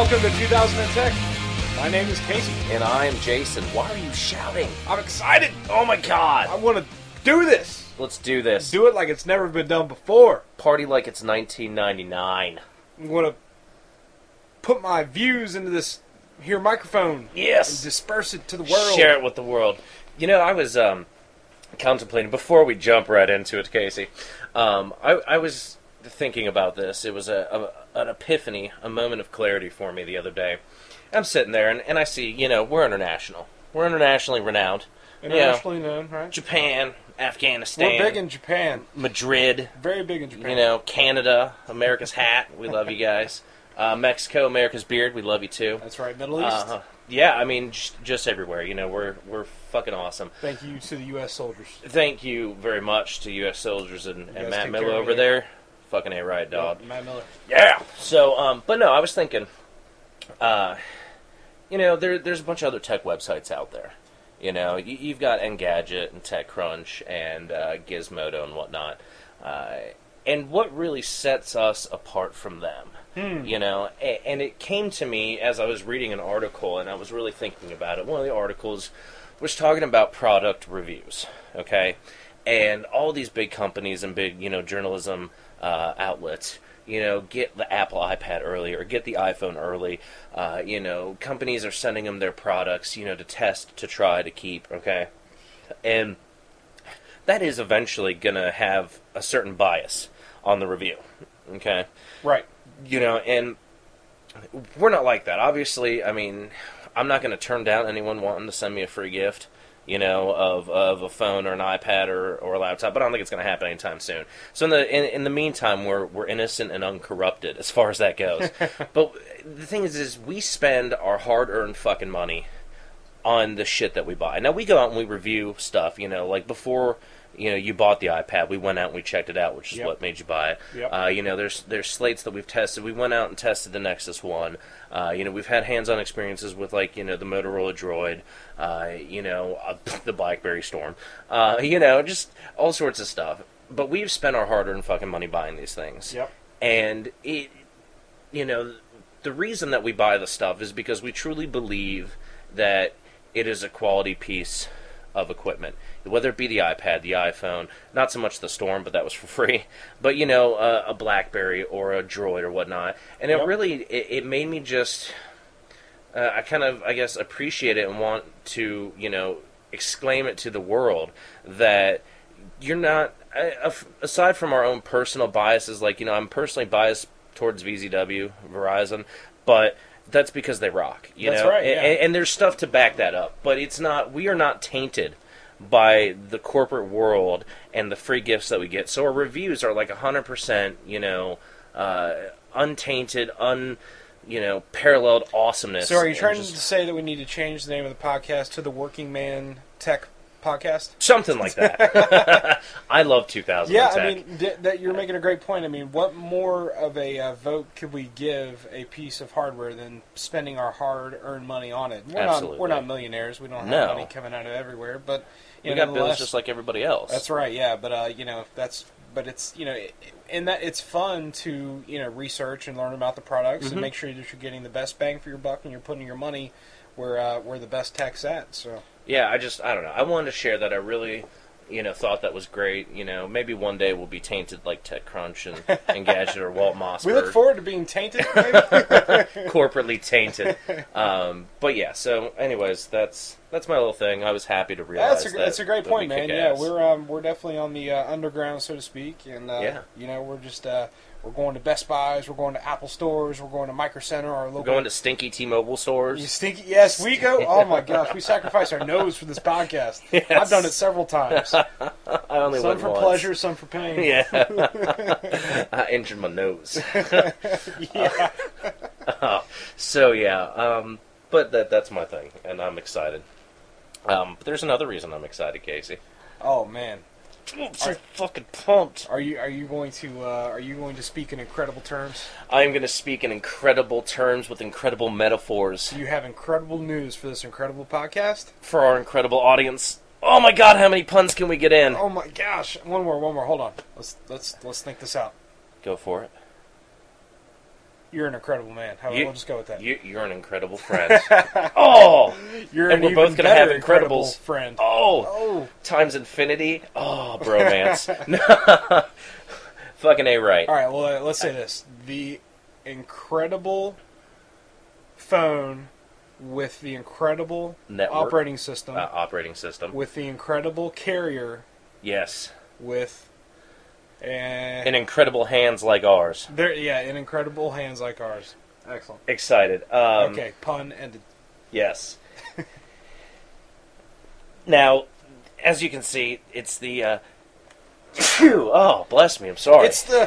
welcome to 2000 in Tech. My name is Casey. And I'm Jason. Why are you shouting? I'm excited. Oh my god! I want to do this. Let's do this. Do it like it's never been done before. Party like it's 1999. I'm going to put my views into this here microphone. Yes! And disperse it to the world. Share it with the world. You know, I was contemplating, before we jump right into it, Casey, I was thinking about this. It was an epiphany, a moment of clarity for me the other day. I'm sitting there, and I see, we're international. We're internationally renowned. Internationally known, right? Japan, Afghanistan. We're big in Japan. Madrid. Very big in Japan. Canada, America's hat. We love you guys. Mexico, America's beard. We love you too. That's right. Middle East. Yeah, I mean, just everywhere. We're fucking awesome. Thank you to the U.S. soldiers. Thank you very much to U.S. soldiers and Matt take Miller care of over me. there. Fucking A right, dog. Yep, Matt Miller. Yeah. So, but no, I was thinking, there's a bunch of other tech websites out there. You've got Engadget and TechCrunch and Gizmodo and whatnot. And what really sets us apart from them? And it came to me as I was reading an article, and I was really thinking about it. One of the articles was talking about product reviews, okay? And all these big companies and big, journalism outlets, get the Apple iPad early or get the iPhone early. Companies are sending them their products, to test, to try, to keep, okay? And that is eventually going to have a certain bias on the review, okay? Right. And we're not like that. Obviously, I mean, I'm not going to turn down anyone wanting to send me a free gift, of a phone or an iPad or a laptop, but I don't think it's going to happen anytime soon. So in the meantime, we're innocent and uncorrupted as far as that goes. But the thing is we spend our hard-earned fucking money on the shit that we buy. Now, we go out and we review stuff, like before... you bought the iPad. We went out and we checked it out, which is what made you buy it. Yep. There's slates that we've tested. We went out and tested the Nexus One. We've had hands-on experiences with the Motorola Droid, the BlackBerry Storm, just all sorts of stuff. But we've spent our hard-earned fucking money buying these things. Yep. And the reason that we buy the stuff is because we truly believe that it is a quality piece of equipment, whether it be the iPad, the iPhone, not so much the Storm, but that was for free, but a BlackBerry or a Droid or whatnot, and it really it made me just I kind of, I guess, appreciate it and want to exclaim it to the world that you're not, aside from our own personal biases, I'm personally biased towards VZW, Verizon, but that's because they rock, That's right, yeah. And there's stuff to back that up. But we are not tainted by the corporate world and the free gifts that we get. So our reviews are 100%, untainted, paralleled awesomeness. So are you trying to say that we need to change the name of the podcast to the Working Man Tech Podcast? Something like that. I love 2000 Yeah, Tech. I mean, that you're making a great point. I mean, what more of a vote could we give a piece of hardware than spending our hard-earned money on it? Absolutely. We're not millionaires. We don't have No. money coming out of everywhere, but we got bills just like everybody else. That's right. Yeah, but but it's in that it's fun to research and learn about the products and make sure that you're getting the best bang for your buck and you're putting your money where the best tech's at. So. Yeah, I don't know. I wanted to share that I really, thought that was great. Maybe one day we'll be tainted like TechCrunch and Engadget or Walt Mossberg. We look forward to being tainted, maybe? Corporately tainted. But yeah, so anyways, that's my little thing. I was happy to realize That's a great point, man. Yeah, ass. we're definitely on the underground, so to speak, and we're just we're going to Best Buys, we're going to Apple stores, we're going to Micro Center, our local. We're going to stinky T-Mobile stores. You stinky, yes, we go. Oh my gosh, we sacrifice our nose for this podcast. Yes. I've done it several times. I only Some went for once. pleasure, some for pain. Yeah. I injured my nose. Yeah. So yeah, but that's my thing, and I'm excited. But there's another reason I'm excited, Casey. Oh man. I'm so fucking pumped. Are you going to speak in incredible terms? I am going to speak in incredible terms with incredible metaphors. Do you have incredible news for this incredible podcast? For our incredible audience. Oh my god, how many puns can we get in? Oh my gosh. One more. Hold on. Let's think this out. Go for it. You're an incredible man. We'll just go with that. You're an incredible friend. Oh! You're and we're both going to have Incredibles. Friend. Oh! Times infinity. Oh, bromance. Fucking A right. All right, well, let's say this. The incredible phone with the incredible network operating system. With the incredible carrier. Yes. With an incredible hands like ours. In incredible hands like ours. Excellent. Excited. Okay, pun ended. Yes. Now, as you can see, it's the... oh, bless me, I'm sorry. It's the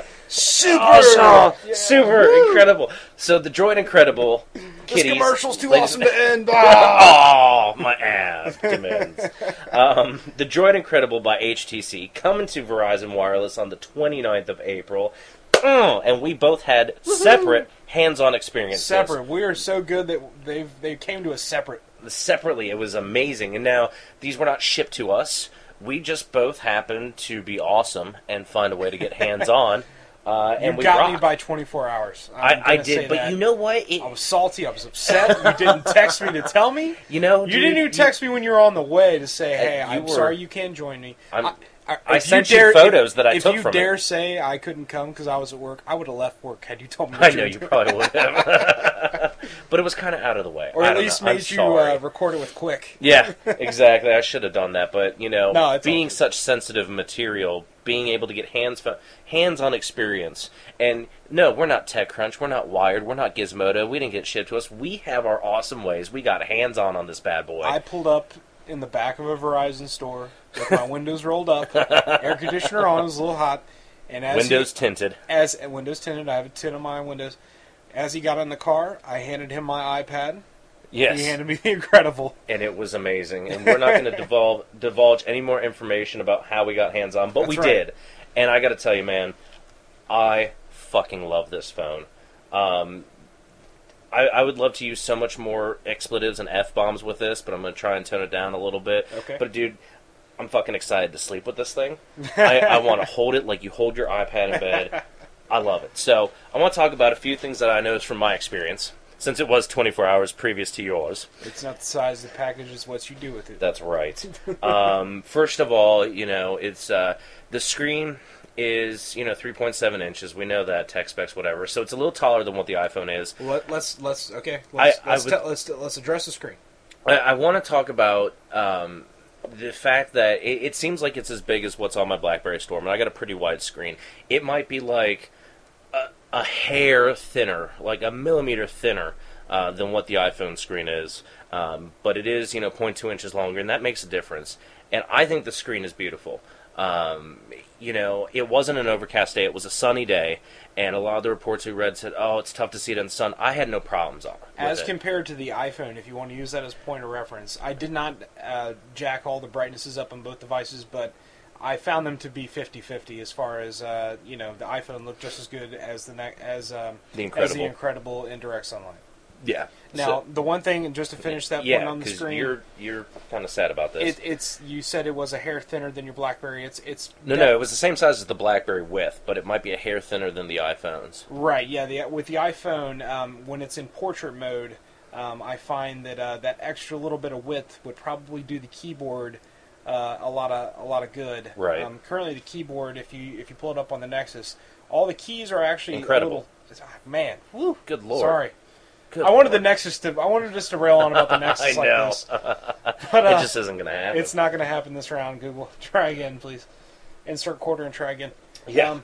super incredible. So the Droid Incredible kitties... This commercial's too awesome to end. Oh, my ass demands. The Droid Incredible by HTC coming to Verizon Wireless on the 29th of April. And we both had separate hands-on experiences. Separate. We are so good that they came to us separate. Separately, it was amazing. And now, these were not shipped to us. We just both happened to be awesome and find a way to get hands-on. And you got me by 24 hours. I did, but you know what? I was salty. I was upset. You didn't text me to tell me. You know, you didn't even text me when you were on the way to say, "Hey, I'm sorry you can't join me." I sent you photos that I took from it. If you dare say I couldn't come because I was at work, I would have left work had you told me. I know you probably would have. But it was kind of out of the way. Or at least made you record it with Quick. Yeah, exactly. I should have done that. But, being such sensitive material, being able to get hands-on experience. And, no, we're not TechCrunch. We're not Wired. We're not Gizmodo. We didn't get shipped to us. We have our awesome ways. We got hands-on this bad boy. I pulled up in the back of a Verizon store with my windows rolled up, air conditioner on, it was a little hot, and Windows tinted. Windows tinted, I have a tint on my windows. As he got in the car, I handed him my iPad. Yes. He handed me the Incredible. And it was amazing. And we're not going to divulge any more information about how we got hands on, but we did. And I got to tell you, man, I fucking love this phone. I would love to use so much more expletives and F-bombs with this, but I'm going to try and tone it down a little bit. Okay. But, dude, I'm fucking excited to sleep with this thing. I want to hold it like you hold your iPad in bed. I love it. So, I want to talk about a few things that I noticed from my experience, since it was 24 hours previous to yours. It's not the size of the package, it's what you do with it. That's right. First of all, it's the screen is 3.7 inches. We know that, tech specs, whatever. So it's a little taller than what the iPhone is. Let's address the screen. I want to talk about the fact that it seems like it's as big as what's on my BlackBerry Storm, and I got a pretty wide screen. It might be like a hair thinner, like a millimeter thinner than what the iPhone screen is. But it is 0.2 inches longer, and that makes a difference. And I think the screen is beautiful. It wasn't an overcast day. It was a sunny day, and a lot of the reports we read said, "Oh, it's tough to see it in the sun." I had no problems on it. As compared to the iPhone, if you want to use that as a point of reference, I did not jack all the brightnesses up on both devices, but I found them to be 50-50 as far as the iPhone looked just as good as the Incredible in direct sunlight. Yeah. Now, the one thing, and just to finish that point on the screen, you're kind of sad about this. It's you said it was a hair thinner than your BlackBerry. It's no, it was the same size as the BlackBerry width, but it might be a hair thinner than the iPhones. Right. Yeah. With the iPhone, when it's in portrait mode, I find that that extra little bit of width would probably do the keyboard a lot of good. Right. Currently, the keyboard, if you pull it up on the Nexus, all the keys are actually incredible. Man, woo, good lord. Sorry. I wanted just to rail on about the Nexus like this. But it just isn't going to happen. It's not going to happen this round, Google. Try again, please. Insert quarter and try again. Yeah.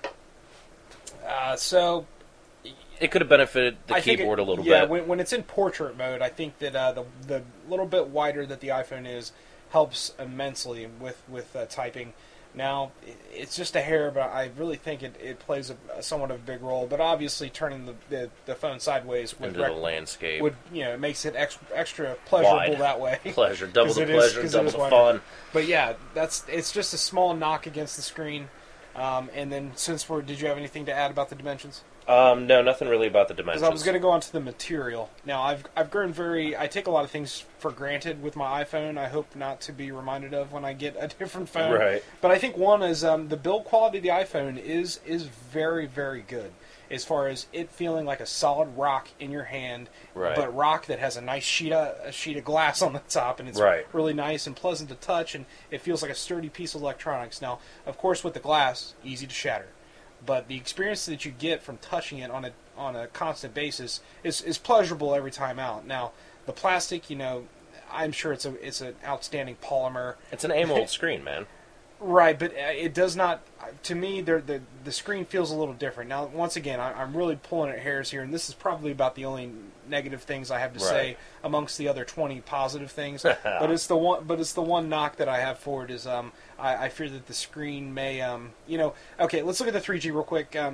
So... It could have benefited the keyboard a little bit. Yeah, when it's in portrait mode, I think that the little bit wider that the iPhone is helps immensely with typing. Now, it's just a hair, but I really think it plays somewhat of a big role. But obviously, turning the phone sideways into the landscape it makes it extra pleasurable wide. That way. Pleasure, double the pleasure, double the fun. But yeah, it's just a small knock against the screen. And then, did you have anything to add about the dimensions? No, nothing really about the Because dimensions. I was going to go on to the material. Now, I've grown I take a lot of things for granted with my iPhone. I hope not to be reminded of when I get a different phone. Right. But I think one is the build quality of the iPhone is very, very good. As far as it feeling like a solid rock in your hand, Right. but rock that has a nice sheet of glass on the top, and it's Right. really nice and pleasant to touch, and it feels like a sturdy piece of electronics. Now, of course, with the glass, easy to shatter, but the experience that you get from touching it on a constant basis is pleasurable every time out. Now, the plastic, I'm sure it's an outstanding polymer. It's an AMOLED screen, man. Right, but it does not. To me, the screen feels a little different. Now, once again, I'm really pulling at hairs here, and this is probably about the only negative things I have to say amongst the other 20 positive things. But it's the one knock that I have for it is I fear that the screen may Okay, let's look at the 3G real quick. The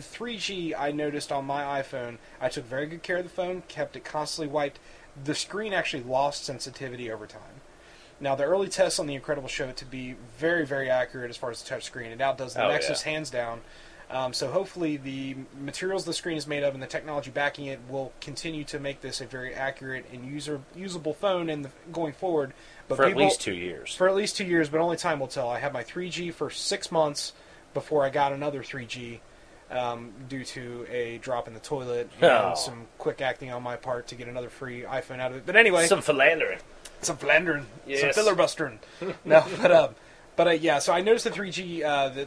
3G I noticed on my iPhone, I took very good care of the phone, kept it constantly wiped. The screen actually lost sensitivity over time. Now, the early tests on the Incredible show it to be very, very accurate as far as the touchscreen. It outdoes the Nexus hands down. So hopefully the materials the screen is made of and the technology backing it will continue to make this a very accurate and usable phone going forward. But at least 2 years. For at least 2 years, but only time will tell. I had my 3G for 6 months before I got another 3G due to a drop in the toilet and some quick acting on my part to get another free iPhone out of it. But anyway... Some philandering. Some philandering, yes. Some filibustering. No, but yeah. So I noticed the 3G,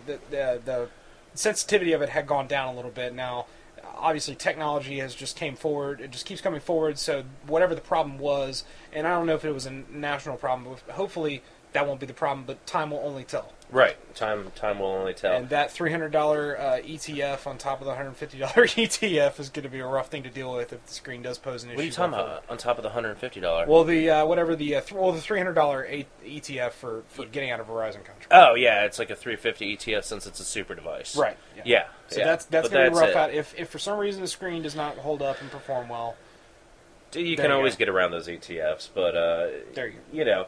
the sensitivity of it had gone down a little bit. Now, obviously, technology has just came forward. It just keeps coming forward. So whatever the problem was, and I don't know if it was a national problem, but hopefully that won't be the problem. But time will only tell. Right. Time will only tell. And that $300 ETF on top of the $150 ETF is going to be a rough thing to deal with if the screen does pose an issue. What are you talking about? On top of the $150? Well, the the $300 ETF for getting out of Verizon contract. Oh yeah, it's like a $350 ETF since it's a super device. Right. Yeah. So that's going to be rough out. If for some reason the screen does not hold up and perform well, you can always get around those ETFs. But there you go.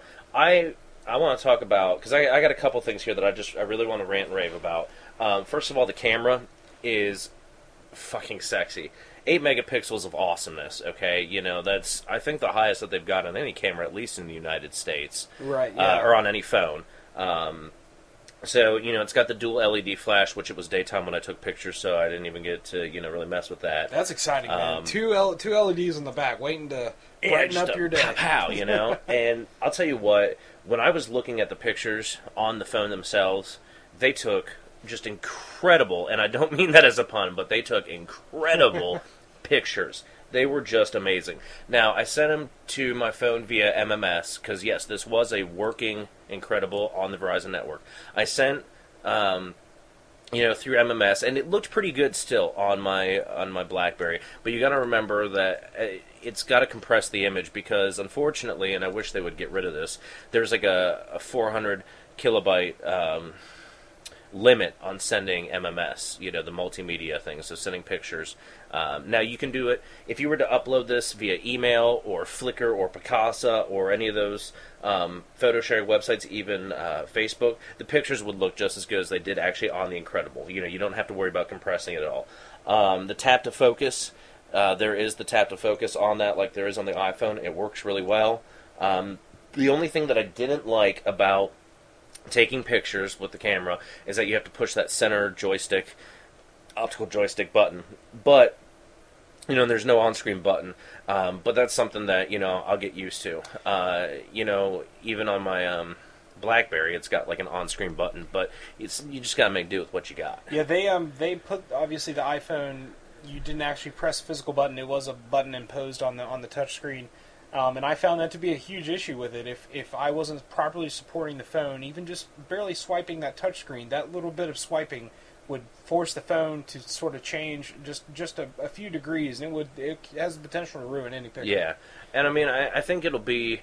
I want to talk about, because I got a couple things here that I really want to rant and rave about. First of all, the camera is fucking sexy. 8 megapixels of awesomeness, okay? That's, I think, the highest that they've got on any camera, at least in the United States. Right, yeah. Or on any phone. So, it's got the dual LED flash, which it was daytime when I took pictures, so I didn't even get to, really mess with that. That's exciting, man. Two LEDs in the back, waiting to brighten up your day. Pow, And I'll tell you what, when I was looking at the pictures on the phone themselves, they took just incredible, and I don't mean that as a pun, but they took incredible pictures. They were just amazing. Now, I sent them to my phone via MMS, because yes, this was a working Incredible on the Verizon network. I sent, through MMS, and it looked pretty good still on my BlackBerry. But you got to remember that it's got to compress the image, because unfortunately, and I wish they would get rid of this, there's like a 400 kilobyte limit on sending MMS, the multimedia thing, so sending pictures. Now, you can do it if you were to upload this via email or Flickr or Picasa or any of those photo sharing websites, even Facebook. The pictures would look just as good as they did actually on the Incredible. You don't have to worry about compressing it at all. The tap to focus, there is the tap to focus on that, like there is on the iPhone. It works really well. The only thing that I didn't like about taking pictures with the camera is that you have to push that center optical joystick button. But, there's no on-screen button. But that's something that, I'll get used to. Even on my BlackBerry, it's got like an on-screen button, but you just gotta make do with what you got. Yeah, they put, obviously, the iPhone, you didn't actually press a physical button. It was a button imposed on the touch screen. And I found that to be a huge issue with it. If I wasn't properly supporting the phone, even just barely swiping that touchscreen, that little bit of swiping would force the phone to sort of change just a few degrees, and it has the potential to ruin any picture. Yeah, and I mean, I think it'll be,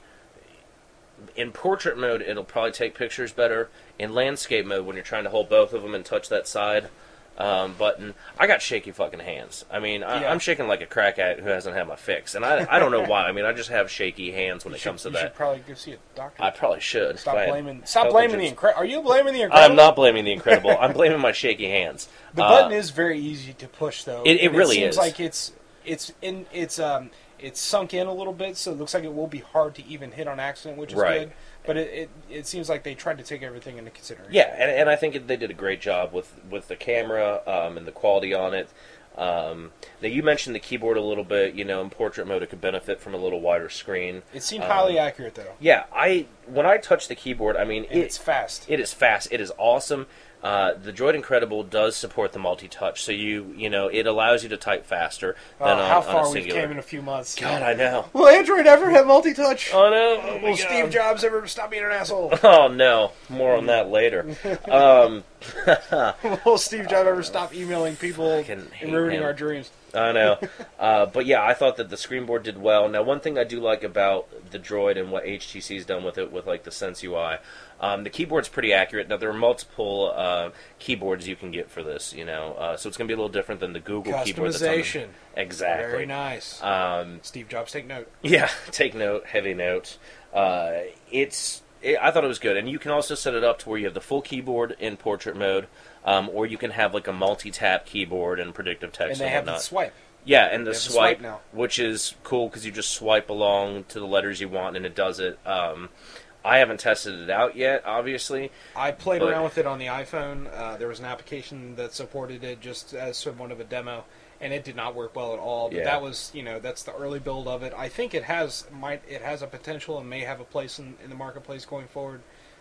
in portrait mode, it'll probably take pictures better. In landscape mode, when you're trying to hold both of them and touch that side, button. I got shaky fucking hands. I mean, Yeah. I'm shaking like a crack addict who hasn't had my fix, and I don't know why. I mean, I just have shaky hands when it comes to You should that. probably go see a doctor. I probably should. Stop If I had blaming health the insurance. Incredible. Are you blaming the Incredible? I'm not blaming the Incredible. I'm blaming my shaky hands. The button is very easy to push, though. It And really seems is. like it's sunk in a little bit, so it looks like it will be hard to even hit on accident, which is Right. good. But it seems like they tried to take everything into consideration. Yeah, and I think they did a great job with the camera and the quality on it. Now, you mentioned the keyboard a little bit. You know, in portrait mode, it could benefit from a little wider screen. It seemed highly accurate, though. Yeah, when I touch the keyboard, I mean, And it's fast. It is fast. It is awesome. The Droid Incredible does support the multi-touch, so it allows you to type faster than how on far a we've singular. came in a few months. God, I know. Will Android ever have multi-touch? Oh no! Oh, my Will God. Steve Jobs ever stop being an asshole? Oh no! More on that later. Will Steve Jobs ever stop emailing people Fucking hate and ruining him. our dreams? I know. But yeah, I thought that the screenboard did well. Now, one thing I do like about the Droid and what HTC's done with it, with like the Sense UI, the keyboard's pretty accurate. Now, there are multiple keyboards you can get for this, so it's going to be a little different than the Google keyboard. Customization. Exactly. Very nice. Steve Jobs, take note. Yeah, take note, heavy note. I thought it was good, and you can also set it up to where you have the full keyboard in portrait mode, or you can have like a multi-tap keyboard and predictive text And they have the whatnot. swipe. Yeah, and the They have the swipe, swipe now. which is cool because you just swipe along to the letters you want, and it does it. I haven't tested it out yet, obviously. I played But- around with it on the iPhone. There was an application that supported it just as somewhat of a demo, and it did not work well at all. But Yeah. that was, that's the early build of it. I think it has a potential and may have a place in the marketplace going forward.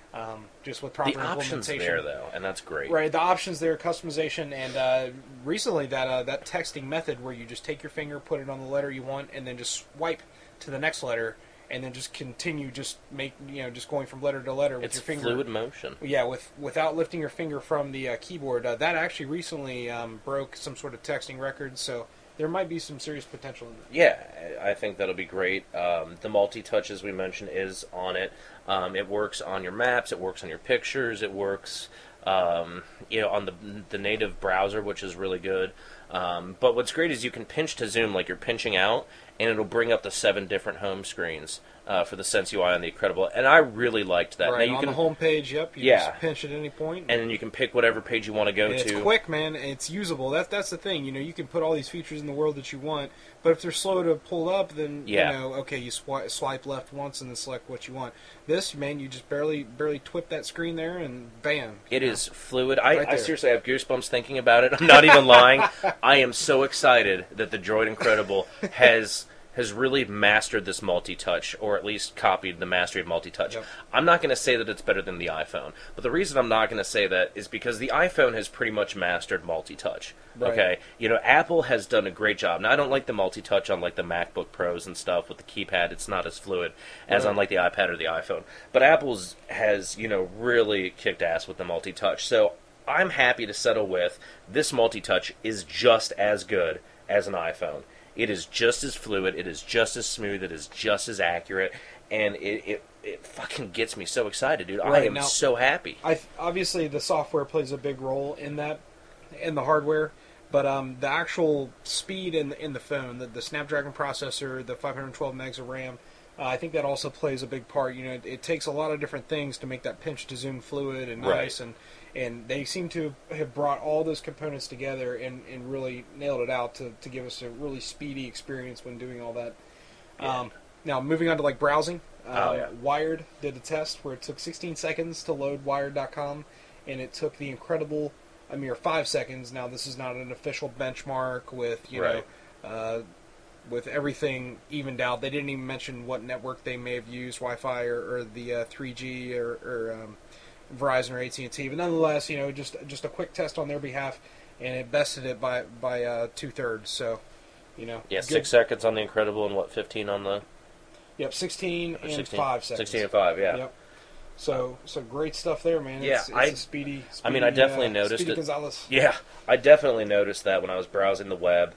Just with proper The option's implementation. there, though, and that's great. Right, the options there, customization, and recently that texting method where you just take your finger, put it on the letter you want, and then just swipe to the next letter, and then just continue, just going from letter to letter with It's your finger. fluid motion. Yeah, without lifting your finger from the keyboard. That actually recently broke some sort of texting record, so there might be some serious potential in it. Yeah, I think that'll be great. The multi-touch, as we mentioned, is on it. It works on your maps. It works on your pictures. It works, on the native browser, which is really good. But what's great is you can pinch to zoom like you're pinching out, and it'll bring up the 7 different home screens for the Sense UI on the Incredible. And I really liked that. Right, now you on can, the home page, yep, you Yeah. just pinch at any point. and then you can pick whatever page you want to go It's to. quick, man. It's usable. That's the thing. You can put all these features in the world that you want, but if they're slow to pull up, then Yeah. okay, you swipe left once and then select what you want. This, man, you just barely twip that screen there, and bam. It is fluid. Right I there. seriously have goosebumps thinking about it. I'm not even lying. I am so excited that the Droid Incredible has really mastered this multi-touch, or at least copied the mastery of multi-touch. Yep. I'm not going to say that it's better than the iPhone, but the reason I'm not going to say that is because the iPhone has pretty much mastered multi-touch. Right. Okay, Apple has done a great job. Now, I don't like the multi-touch on like the MacBook Pros and stuff with the keypad. It's not as fluid as Right. on like the iPad or the iPhone. But Apple's has really kicked ass with the multi-touch. So I'm happy to settle with this multi-touch is just as good as an iPhone. It is just as fluid. It is just as smooth. It is just as accurate, and it fucking gets me so excited, dude. I Right, am now- so happy. Obviously, the software plays a big role in that, in the hardware. But the actual speed in the phone, the Snapdragon processor, the 512 megs of RAM, I think that also plays a big part. It takes a lot of different things to make that pinch to zoom fluid and nice, Right. and they seem to have brought all those components together and really nailed it out to give us a really speedy experience when doing all that. Yeah. Now, moving on to like browsing, Yeah. Wired did a test where it took 16 seconds to load Wired.com, and it took the Incredible a mere 5 seconds. Now, this is not an official benchmark with Right. with everything evened out. They didn't even mention what network they may have used, Wi-Fi or the 3G or Verizon or AT&T. But nonetheless, just a quick test on their behalf, and it bested it by 2/3. So, Yeah, good. 6 seconds on the Incredible and 15 on the... Yep, 16 or and 16, 5 seconds. 16 and 5, yeah. Yep. So great stuff there, man. Yeah, It's a speedy. I mean, I definitely noticed Speedy it. Gonzalez. Yeah, I definitely noticed that when I was browsing the web.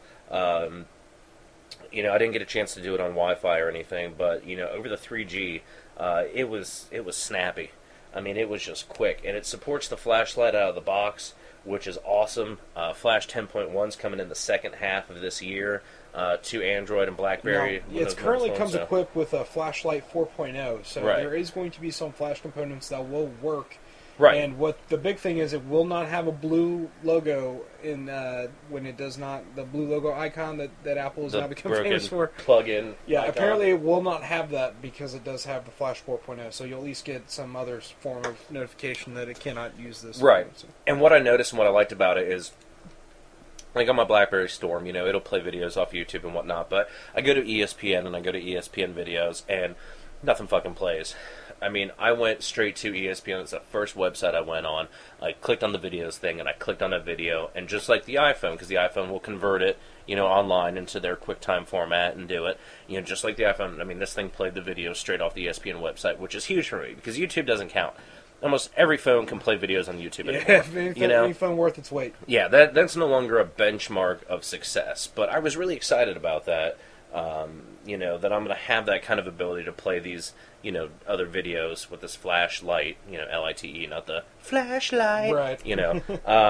I didn't get a chance to do it on Wi-Fi or anything, but over the 3G, it was snappy. I mean, it was just quick, and it supports the flashlight out of the box, which is awesome. Flash 10.1 is coming in the second half of this year to Android and BlackBerry. Now, it currently comes equipped with a flashlight 4.0, so Right. there is going to be some flash components that will work. Right. And what the big thing is, it will not have a blue logo in when it does not, the blue logo icon that Apple has now become famous for. Plug-in. Yeah, icon. apparently it will not have that because it does have the Flash 4.0, so you'll at least get some other form of notification that it cannot use this. Right. So. And what I noticed and what I liked about it is, like on my BlackBerry Storm, you know, it'll play videos off YouTube and whatnot, but I go to ESPN and I go to ESPN videos, and nothing fucking plays. I mean, I went straight to ESPN. It's the first website I went on. I clicked on the videos thing, and I clicked on a video, and just like the iPhone, because the iPhone will convert it, you know, online into their QuickTime format and do it, you know, just like the iPhone. I mean, this thing played the video straight off the ESPN website, which is huge for me, because YouTube doesn't count. Almost every phone can play videos on YouTube anymore. Any phone worth its weight. Yeah, that's no longer a benchmark of success, but I was really excited about that. You know, that I'm going to have that kind of ability to play these, you know, other videos with this flashlight, you know, LITE, not the flashlight, right? You know,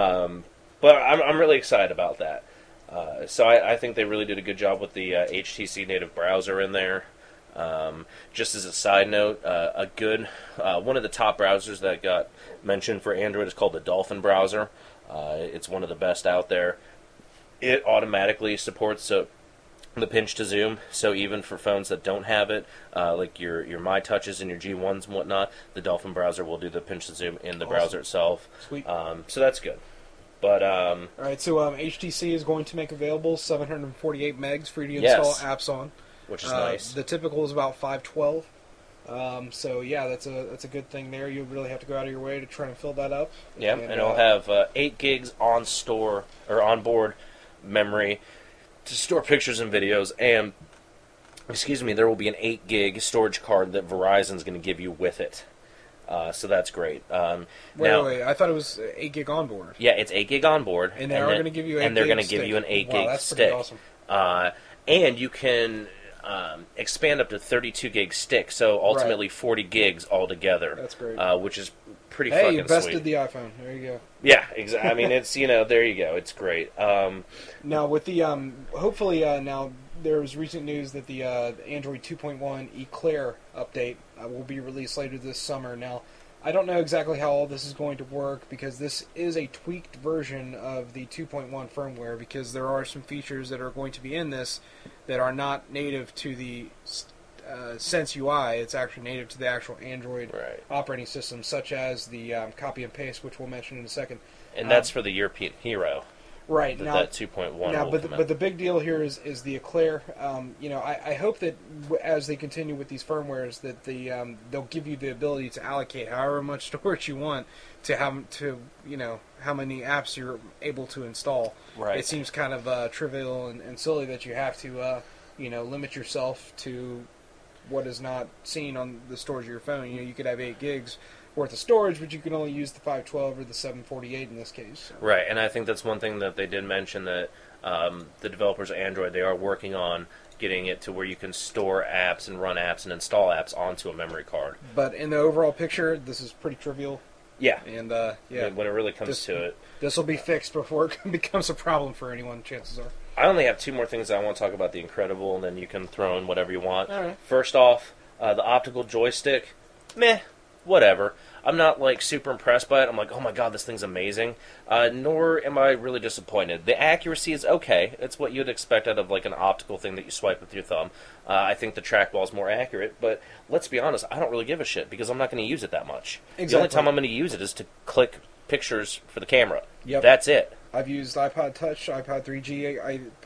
but I'm really excited about that. So I think they really did a good job with the HTC native browser in there. Just as a side note, a good one of the top browsers that got mentioned for Android is called the Dolphin browser. It's one of the best out there. It automatically supports the pinch to zoom, so even for phones that don't have it, like your MyTouches and your G1s and whatnot, the Dolphin browser will do the pinch to zoom in the browser itself. Sweet. So that's good. But all right, so HTC is going to make available 748 megs for you to install apps on, which is nice. The typical is about 512. So yeah, that's a good thing there. You really have to go out of your way to try and fill that up. Yeah, and it'll have 8 gigs on board memory to store pictures and videos, and there will be an 8 gig storage card that Verizon's going to give you with it. So that's great. Wait, I thought it was 8 gig on board. Yeah, it's 8 gig on board, and they're going to give you 8 and they're going to give you an 8 gig that's stick. Pretty awesome. And you can expand up to 32 gig stick, so ultimately 40 gigs altogether. That's great. Which is pretty fucking sweet. Hey, you bested the iPhone. There you go. Yeah, exactly. I mean, it's, you know, there you go. It's great. Now, with the, hopefully, now, there was recent news that the Android 2.1 Eclair update will be released later this summer. Now, I don't know exactly how all this is going to work, because this is a tweaked version of the 2.1 firmware, because there are some features that are going to be in this that are not native to the Sense UI. It's actually native to the actual Android operating system, such as the copy and paste, which we'll mention in a second. And that's for the European Hero. Right. Now, that 2.1. Now, but the big deal here is the Eclair. You know, I hope that as they continue with these firmwares, that they'll give you the ability to allocate however much storage you want to how many apps you're able to install. Right. It seems kind of trivial and silly that you have to limit yourself to what is not seen on the storage of your phone. You know, you could have 8 gigs worth of storage, but you can only use the 512 or the 748 in this case. So. Right, and I think that's one thing that they did mention, that the developers of Android, they are working on getting it to where you can store apps and run apps and install apps onto a memory card. But in the overall picture, this is pretty trivial. Yeah. And when it really comes to it. This will be fixed before it becomes a problem for anyone, chances are. I only have 2 more things I want to talk about the Incredible, and then you can throw in whatever you want. All right. First off, the optical joystick, meh, whatever. I'm not, like, super impressed by it. I'm like, oh my god, this thing's amazing. Nor am I really disappointed. The accuracy is okay. It's what you'd expect out of, like, an optical thing that you swipe with your thumb. I think the trackball is more accurate, but let's be honest, I don't really give a shit, because I'm not going to use it that much. Exactly. The only time I'm going to use it is to click pictures for the camera. Yep. That's it. I've used iPod Touch, iPod 3G,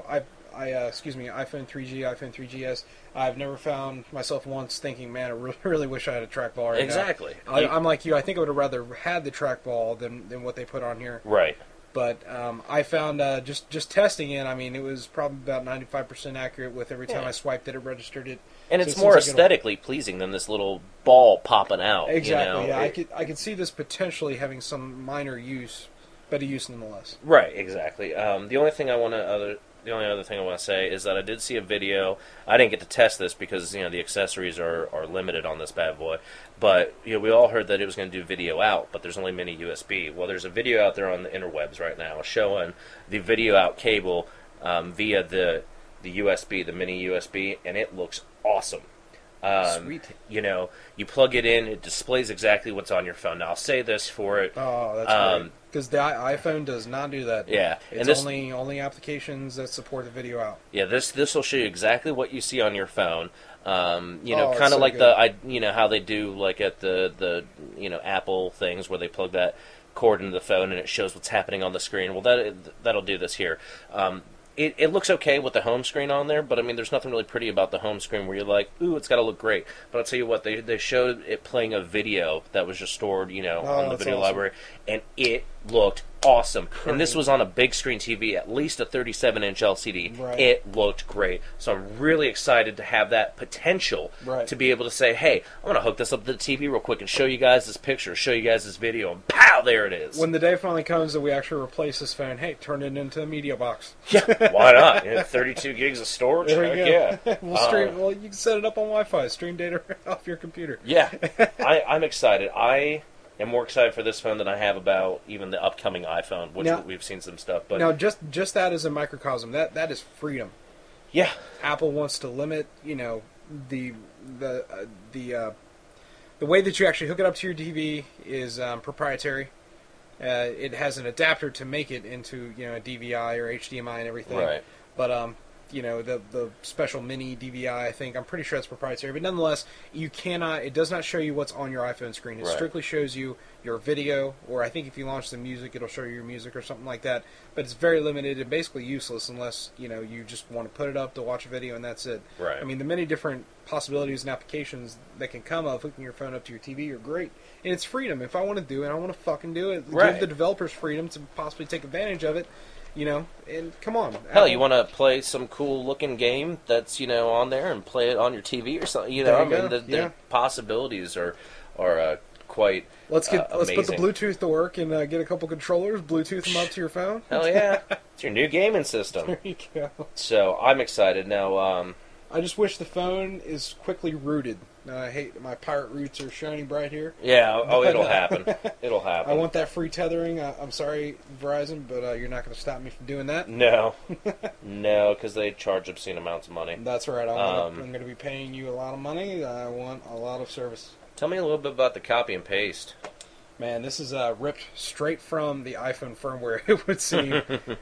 iPhone 3G, iPhone 3GS. I've never found myself once thinking, man, I really wish I had a trackball right Exactly. now. I'm like you. I think I would have rather had the trackball than what they put on here. Right. But I found just testing it. I mean, it was probably about 95% accurate. With every time I swiped it, it registered it. And so it's more aesthetically pleasing than this little ball popping out. Exactly. You know? Yeah, I could see this potentially having some minor use, but a use nonetheless. Right. Exactly. The only thing I want to the only other thing I want to say is that I did see a video. I didn't get to test this because the accessories are limited on this bad boy. But we all heard that it was going to do video out, but there's only mini USB. Well, there's a video out there on the interwebs right now showing the video out cable via the USB, the mini USB, and it looks awesome. Sweet. You plug it in, it displays exactly what's on your phone. Now, I'll say this for it. Oh, that's great. Because the iPhone does not do that. Yeah. It's only applications that support the video out. Yeah, this will show you exactly what you see on your phone. Kind of so like good. how they do like at the Apple things where they plug that cord into the phone and it shows what's happening on the screen. Well, that'll do this here. It looks okay with the home screen on there, but I mean, there's nothing really pretty about the home screen where you're like, ooh, it's got to look great. But I'll tell you what, they showed it playing a video that was just stored, on the video library, and it looked awesome. Great. And this was on a big screen TV, at least a 37-inch LCD. Right. It looked great. So I'm really excited to have that potential to be able to say, hey, I'm going to hook this up to the TV real quick and show you guys this picture, show you guys this video, and pow, there it is. When the day finally comes that we actually replace this phone, hey, turn it into a media box. Yeah, why not? 32 gigs of storage? There you go. Yeah. Well, you can set it up on Wi-Fi, stream data off your computer. Yeah, I'm excited. I am more excited for this phone than I have about even the upcoming iPhone, which we've seen some stuff. But now, just that as a microcosm, that is freedom. Yeah, Apple wants to limit, the way that you actually hook it up to your TV is proprietary. It has an adapter to make it into a DVI or HDMI and everything. Right. But the special mini DVI, I'm pretty sure it's proprietary. But nonetheless, it does not show you what's on your iPhone screen. It strictly shows you your video, or I think if you launch the music, it'll show you your music or something like that. But it's very limited and basically useless unless you just want to put it up to watch a video and that's it. Right. I mean, the many different possibilities and applications that can come of hooking your phone up to your TV are great. And it's freedom. If I want to do it, I want to fucking do it. Right. Give the developers freedom to possibly take advantage of it. And come on. Hell, you want to play some cool looking game that's on there and play it on your TV or something. The possibilities are quite. Let's put the amazing. Bluetooth to work and get a couple controllers, Bluetooth them up to your phone. Hell yeah, it's your new gaming system. There you go. So I'm excited now. I just wish the phone is quickly rooted. I hate my pirate roots are shining bright here. Yeah, it'll happen. It'll happen. I want that free tethering. I'm sorry, Verizon, but you're not going to stop me from doing that. No, because they charge obscene amounts of money. That's right. I'm going to be paying you a lot of money. I want a lot of service. Tell me a little bit about the copy and paste. Man, this is ripped straight from the iPhone firmware, it would seem.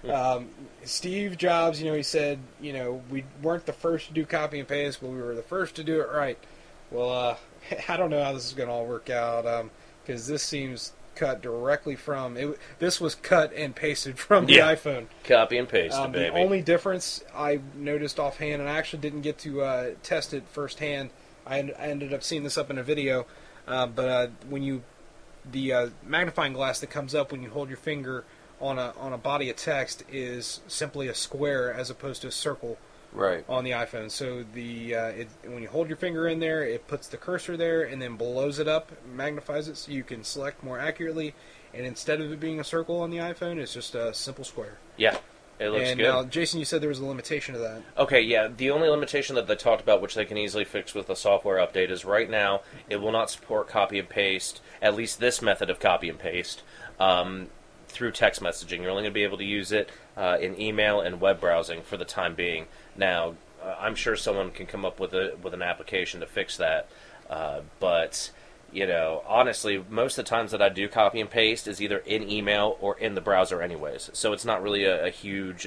Steve Jobs, he said, we weren't the first to do copy and paste, but we were the first to do it right. Well, I don't know how this is going to all work out, because this seems cut directly from... This was cut and pasted from the iPhone. Copy and paste, baby. The only difference I noticed offhand, and I actually didn't get to test it firsthand, I ended up seeing this up in a video, but when you... The magnifying glass that comes up when you hold your finger on a body of text is simply a square as opposed to a circle on the iPhone. So when you hold your finger in there, it puts the cursor there and then blows it up, magnifies it so you can select more accurately. And instead of it being a circle on the iPhone, it's just a simple square. Yeah. It looks good. Now, Jason, you said there was a limitation to that. Okay, yeah. The only limitation that they talked about, which they can easily fix with a software update, is right now it will not support copy and paste, at least this method of copy and paste, through text messaging. You're only going to be able to use it in email and web browsing for the time being. Now, I'm sure someone can come up with an application to fix that, but... honestly, most of the times that I do copy and paste is either in email or in the browser anyways. So it's not really a huge,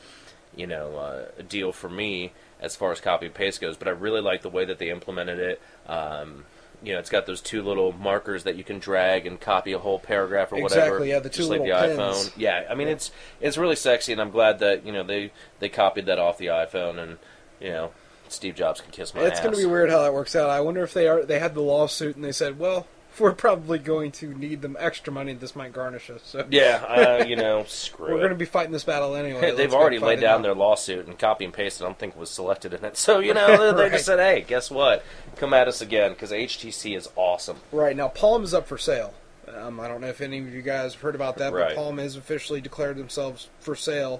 deal for me as far as copy and paste goes. But I really like the way that they implemented it. It's got those two little markers that you can drag and copy a whole paragraph or whatever. Exactly, yeah, the two just little like the pins. iPhone. Yeah, I mean, it's really sexy, and I'm glad that, they copied that off the iPhone and, Steve Jobs can kiss my ass. It's going to be weird how that works out. I wonder if they had the lawsuit and they said, well, we're probably going to need them extra money. This might garnish us. So. Yeah, screw it. We're going to be fighting this battle anyway. Hey, they've already laid down their lawsuit, and copy and paste, I don't think was selected in it. So, they just said, hey, guess what? Come at us again, because HTC is awesome. Right, now Palm is up for sale. I don't know if any of you guys have heard about that, but Palm has officially declared themselves for sale.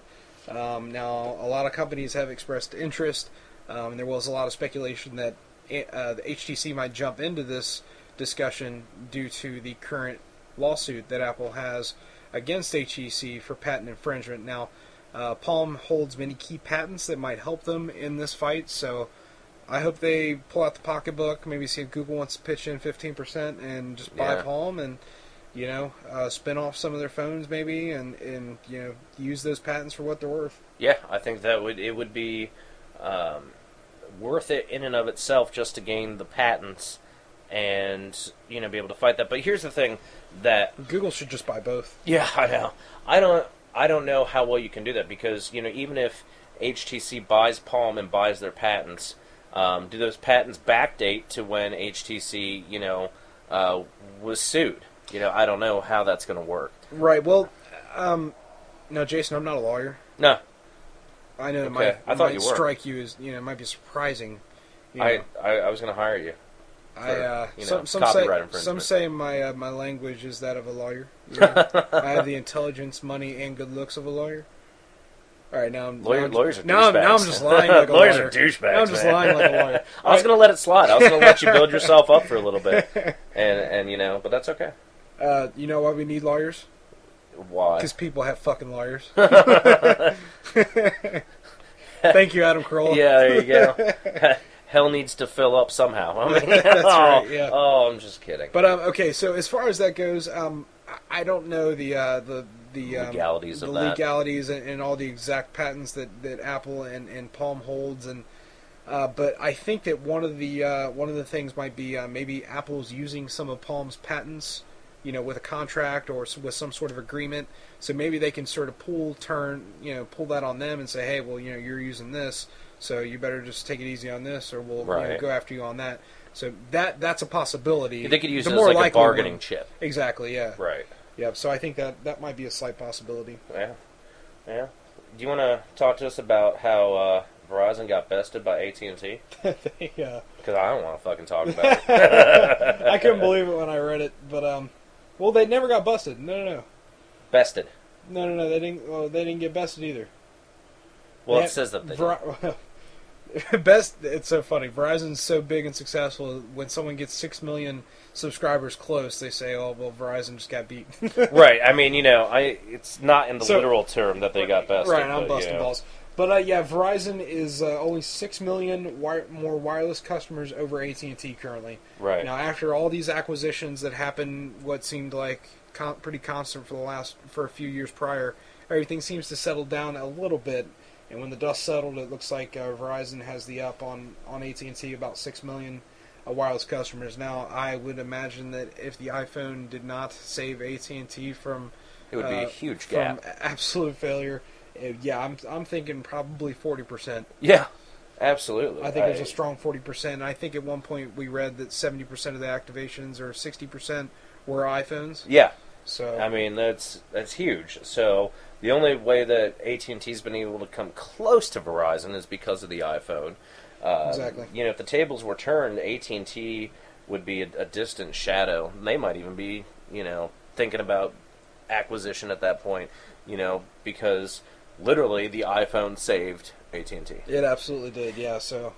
Now, a lot of companies have expressed interest. There was a lot of speculation that the HTC might jump into this discussion due to the current lawsuit that Apple has against HTC for patent infringement. Now, Palm holds many key patents that might help them in this fight, so I hope they pull out the pocketbook, maybe see if Google wants to pitch in 15% and just buy Palm and, spin off some of their phones maybe and use those patents for what they're worth. Yeah, I think that it would be worth it in and of itself just to gain the patents and, be able to fight that. But here's the thing that... Google should just buy both. Yeah, I know. I don't know how well you can do that because, even if HTC buys Palm and buys their patents... do those patents backdate to when HTC, was sued? I don't know how that's going to work. Right. Well, no, Jason, I'm not a lawyer. No. I know okay. it might strike you as, it might be surprising. I was going to hire you. For, some say my language is that of a lawyer. I have the intelligence, money, and good looks of a lawyer. All right, now lawyers are douchebags. Now I'm just lying like a lawyer. Lawyers are douchebags. Now I'm just lying like a lawyer. I was going to let it slide. I was going to let you build yourself up for a little bit, and but that's okay. You know why we need lawyers? Why? Because people have fucking lawyers. Thank you, Adam Carolla. Yeah, there you go. Hell needs to fill up somehow. I mean, that's right. Yeah. Oh, I'm just kidding. But okay, so as far as that goes, I don't know the legalities of the that. legalities and all the exact patents that Apple and Palm holds, and but I think that one of the things might be maybe Apple's using some of Palm's patents, with a contract or with some sort of agreement. So maybe they can sort of pull that on them and say, hey, well, you're using this, so you better just take it easy on this, or we'll go after you on that. So that's a possibility. They could use it as like a bargaining chip. Exactly. Yeah. Right. Yeah, so I think that might be a slight possibility. Yeah. Do you want to talk to us about how Verizon got bested by AT&T? Yeah. Because I don't want to fucking talk about it. I couldn't believe it when I read it, but well, they never got busted. No. Bested. No. They didn't. Well, they didn't get bested either. Well, it says that they It's so funny. Verizon's so big and successful. When someone gets 6 million subscribers close, they say, "Oh, well, Verizon just got beat." Right. I mean, it's not in the literal term that they got bested. Right. I'm busting balls. But Verizon is only 6 million more wireless customers over AT&T currently. Right. Now, after all these acquisitions that happened, what seemed like pretty constant for a few years prior, everything seems to settle down a little bit. And when the dust settled, it looks like Verizon has the up on AT&T about 6 million wireless customers. Now, I would imagine that if the iPhone did not save AT&T from it would be a huge gap, from absolute failure. I'm thinking probably 40%. Yeah, absolutely. I think there's a strong 40%. I think at one point we read that 70% of the activations or 60% were iPhones. Yeah. So I mean that's huge. So the only way that AT&T's been able to come close to Verizon is because of the iPhone. Exactly. If the tables were turned, AT&T would be a distant shadow. They might even be, thinking about acquisition at that point, because literally the iPhone saved AT&T. It absolutely did, yeah. So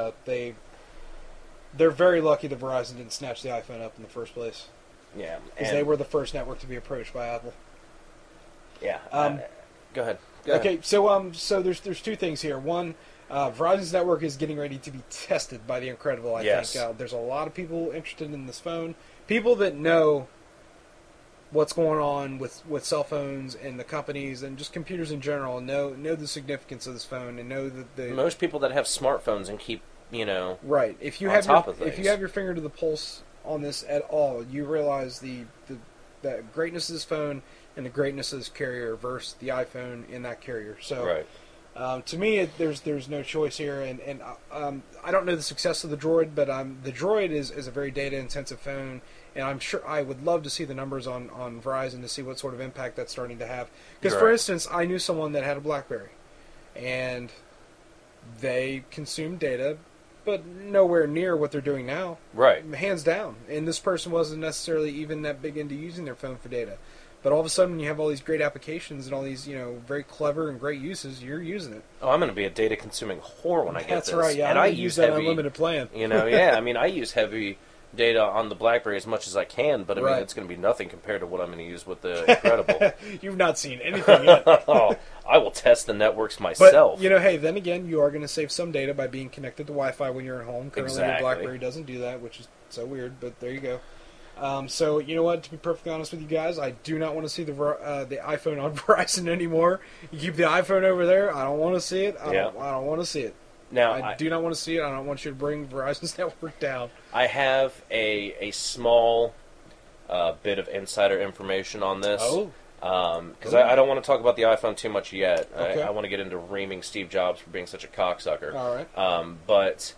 they're very lucky that Verizon didn't snatch the iPhone up in the first place. Yeah. Because they were the first network to be approached by Apple. Yeah. Go ahead. Okay, so there's two things here. One, Verizon's network is getting ready to be tested by the Incredible, I think. There's a lot of people interested in this phone. People that know what's going on with cell phones and the companies and just computers in general know the significance of this phone and know that most people that have smartphones and keep, right. If you have your finger to the pulse on this at all, you realize the greatness of this phone and the greatness of this carrier versus the iPhone in that carrier. So, right. To me, there's no choice here, and I don't know the success of the Droid, but the Droid is a very data intensive phone, and I'm sure I would love to see the numbers on Verizon to see what sort of impact that's starting to have. Because, for instance, I knew someone that had a BlackBerry, and they consumed data, but nowhere near what they're doing now. Right. Hands down. And this person wasn't necessarily even that big into using their phone for data. But all of a sudden, when you have all these great applications and all these, very clever and great uses, you're using it. Oh, I'm going to be a data-consuming whore when I get this. That's right, yeah. And I use use that heavy, unlimited plan. Yeah. I mean, I use heavy data on the BlackBerry as much as I can, but I mean, Right. it's going to be nothing compared to what I'm going to use with the Incredible. You've not seen anything yet. Oh, I will test the networks myself. But, hey, then again, you are going to save some data by being connected to Wi-Fi when you're at home. Currently, Exactly. your BlackBerry doesn't do that, which is so weird, but there you go. So, you know what? To be perfectly honest with you guys, I do not want to see the iPhone on Verizon anymore. You keep the iPhone over there. I don't want to see it. I don't want to see it. Now, I do not want to see it. I don't want you to bring Verizon's network down. I have a small bit of insider information on this. Oh. Because I don't want to talk about the iPhone too much yet. Okay. I want to get into reaming Steve Jobs for being such a cocksucker. All right. But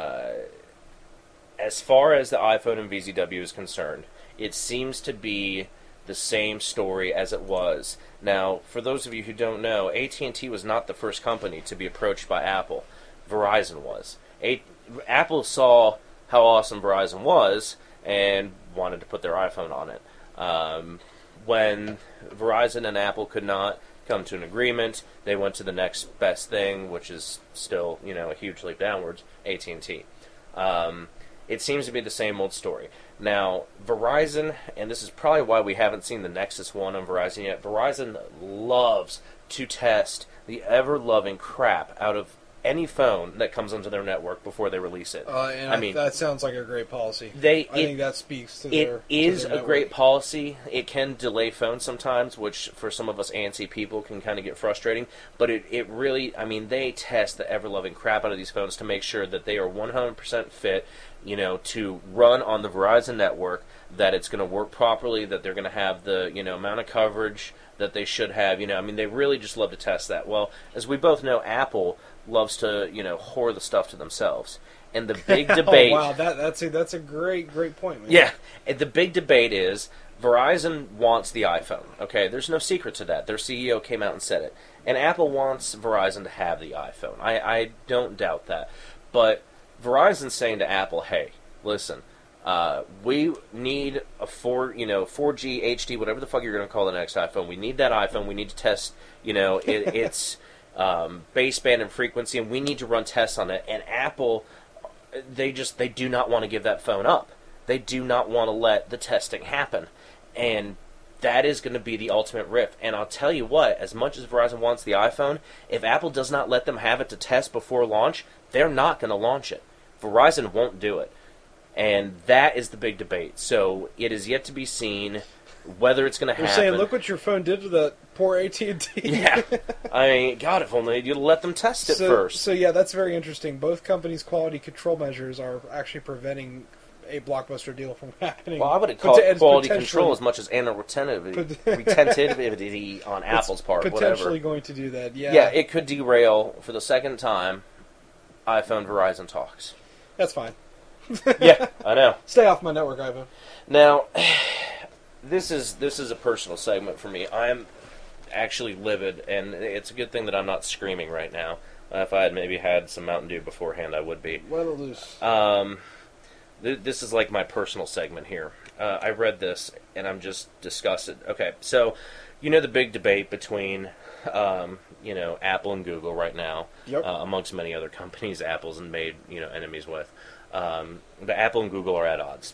as far as the iPhone and VZW is concerned, it seems to be the same story as it was. Now, for those of you who don't know, AT&T was not the first company to be approached by Apple. Verizon was. Apple saw how awesome Verizon was and wanted to put their iPhone on it. When Verizon and Apple could not come to an agreement, they went to the next best thing, which is still, a huge leap downwards, AT&T. It seems to be the same old story. Now, Verizon, and this is probably why we haven't seen the Nexus 1 on Verizon yet, Verizon loves to test the ever-loving crap out of any phone that comes onto their network before they release it. That sounds like a great policy. I think that speaks to It is to their a great policy. It can delay phones sometimes, which for some of us antsy people can kind of get frustrating. But it really, they test the ever-loving crap out of these phones to make sure that they are 100% fit, to run on the Verizon network, that it's going to work properly, that they're going to have the, amount of coverage that they should have. They really just love to test that. Well, as we both know, Apple loves to, whore the stuff to themselves. And the big debate... Oh, wow, that's a great point, man. Yeah, and the big debate is Verizon wants the iPhone, okay? There's no secret to that. Their CEO came out and said it. And Apple wants Verizon to have the iPhone. I don't doubt that. But Verizon's saying to Apple, hey, listen, we need a 4G, HD, whatever the fuck you're going to call the next iPhone. We need that iPhone. We need to test, its... baseband and frequency, and we need to run tests on it. And Apple, they do not want to give that phone up. They do not want to let the testing happen, and that is going to be the ultimate rift. And I'll tell you what, as much as Verizon wants the iPhone, if Apple does not let them have it to test before launch, they're not going to launch it. Verizon won't do it, and that is the big debate. So it is yet to be seen whether it's going to happen. You're saying, look what your phone did to that poor AT&T. Yeah. God, if only you'd let them test it first. So, yeah, that's very interesting. Both companies' quality control measures are actually preventing a blockbuster deal from happening. Well, I would call it quality control as much as retentivity on Apple's part, potentially going to do that, yeah. Yeah, it could derail, for the second time, iPhone Verizon talks. That's fine. Yeah, I know. Stay off my network, iPhone. Now... This is a personal segment for me. I'm actually livid, and it's a good thing that I'm not screaming right now. If I had maybe had some Mountain Dew beforehand, I would be. Let it loose. This is like my personal segment here. I read this, and I'm just disgusted. Okay, so the big debate between Apple and Google right now, yep. Amongst many other companies Apple's made enemies with. But Apple and Google are at odds,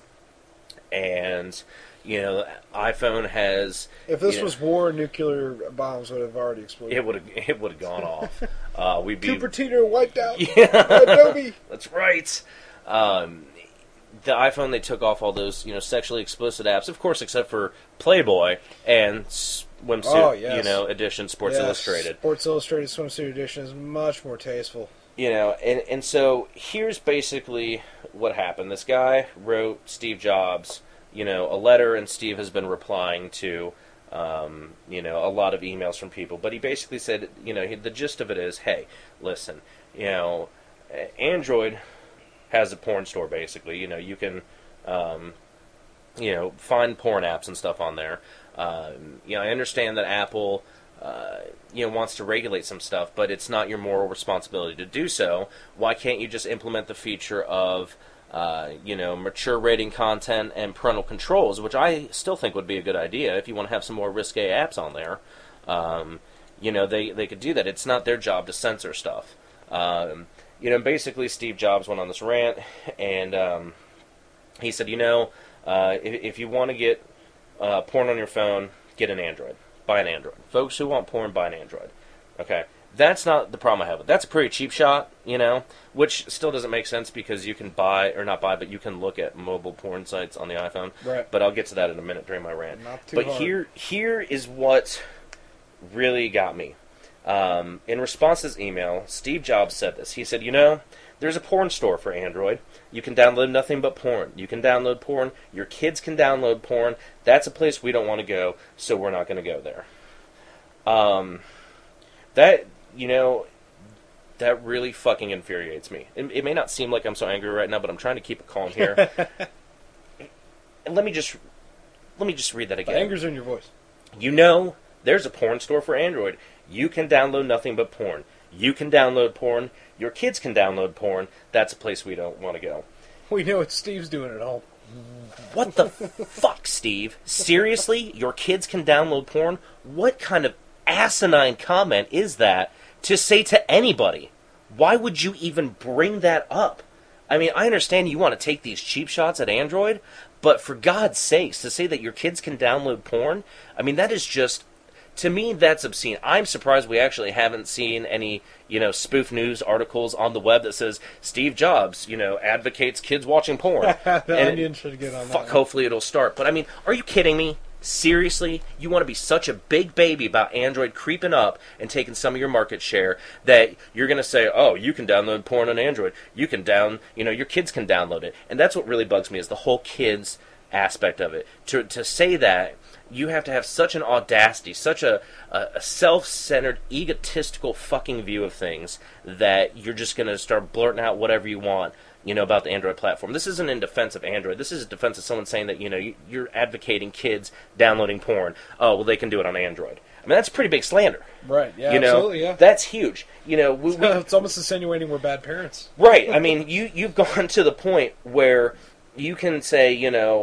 and iPhone has... If this was war, nuclear bombs would have already exploded. It would have gone off. We'd be... Cupertino wiped out. Yeah. Adobe. That's right. The iPhone, they took off all those, sexually explicit apps, of course, except for Playboy and Swimsuit, edition, Sports Illustrated. Sports Illustrated Swimsuit edition is much more tasteful. And so here's basically what happened. This guy wrote Steve Jobs... a letter, and Steve has been replying to, a lot of emails from people. But he basically said, the gist of it is, hey, listen, Android has a porn store, basically. You can, find porn apps and stuff on there. I understand that Apple, wants to regulate some stuff, but it's not your moral responsibility to do so. Why can't you just implement the feature of... mature rating content and parental controls, which I still think would be a good idea if you want to have some more risque apps on there. They could do that. It's not their job to censor stuff. Basically Steve Jobs went on this rant, and he said, if you want to get porn on your phone, get an Android. Buy an Android. Folks who want porn, buy an Android. Okay. That's not the problem I have with it. That's a pretty cheap shot, which still doesn't make sense because you can but you can look at mobile porn sites on the iPhone. Right. But I'll get to that in a minute during my rant. Not too hard. Here is what really got me. In response to this email, Steve Jobs said this. He said, there's a porn store for Android. You can download nothing but porn. You can download porn. Your kids can download porn. That's a place we don't want to go, so we're not going to go there. That really fucking infuriates me. It may not seem like I'm so angry right now, but I'm trying to keep it calm here. And let me just read that again. The anger's in your voice. There's a porn store for Android. You can download nothing but porn. You can download porn. Your kids can download porn. That's a place we don't want to go. We know what Steve's doing at home. What the fuck, Steve? Seriously? Your kids can download porn? What kind of asinine comment is that to say to anybody? Why would you even bring that up? I mean, I understand you want to take these cheap shots at Android, but for God's sakes, to say that your kids can download porn, I mean, that is just, to me, that's obscene. I'm surprised we actually haven't seen any, spoof news articles on the web that says Steve Jobs, advocates kids watching porn. The Onion should get on that. Fuck, hopefully it'll start. But I mean, are you kidding me? Seriously? You want to be such a big baby about Android creeping up and taking some of your market share that you're going to say, oh, you can download porn on Android. You can your kids can download it. And that's what really bugs me is the whole kids aspect of it. To say that, you have to have such an audacity, such a self-centered, egotistical fucking view of things that you're just going to start blurting out whatever you want, about the Android platform. This isn't in defense of Android. This is in defense of someone saying that, you're advocating kids downloading porn. Oh, well, they can do it on Android. I mean, that's pretty big slander. Right, yeah, absolutely, yeah. That's huge. It's almost insinuating we're bad parents. Right. I mean, you've gone to the point where you can say,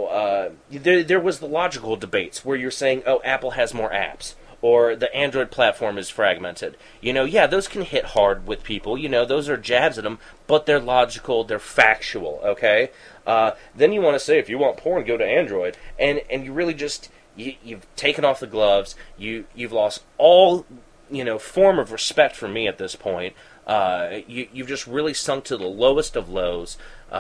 there was the logical debates where you're saying, oh, Apple has more apps, or the Android platform is fragmented. Those can hit hard with people. Those are jabs at them, but they're logical, they're factual, okay? Then you want to say, if you want porn, go to Android. And you really just, you've taken off the gloves, you've lost all, form of respect for me at this point. You've just really sunk to the lowest of lows,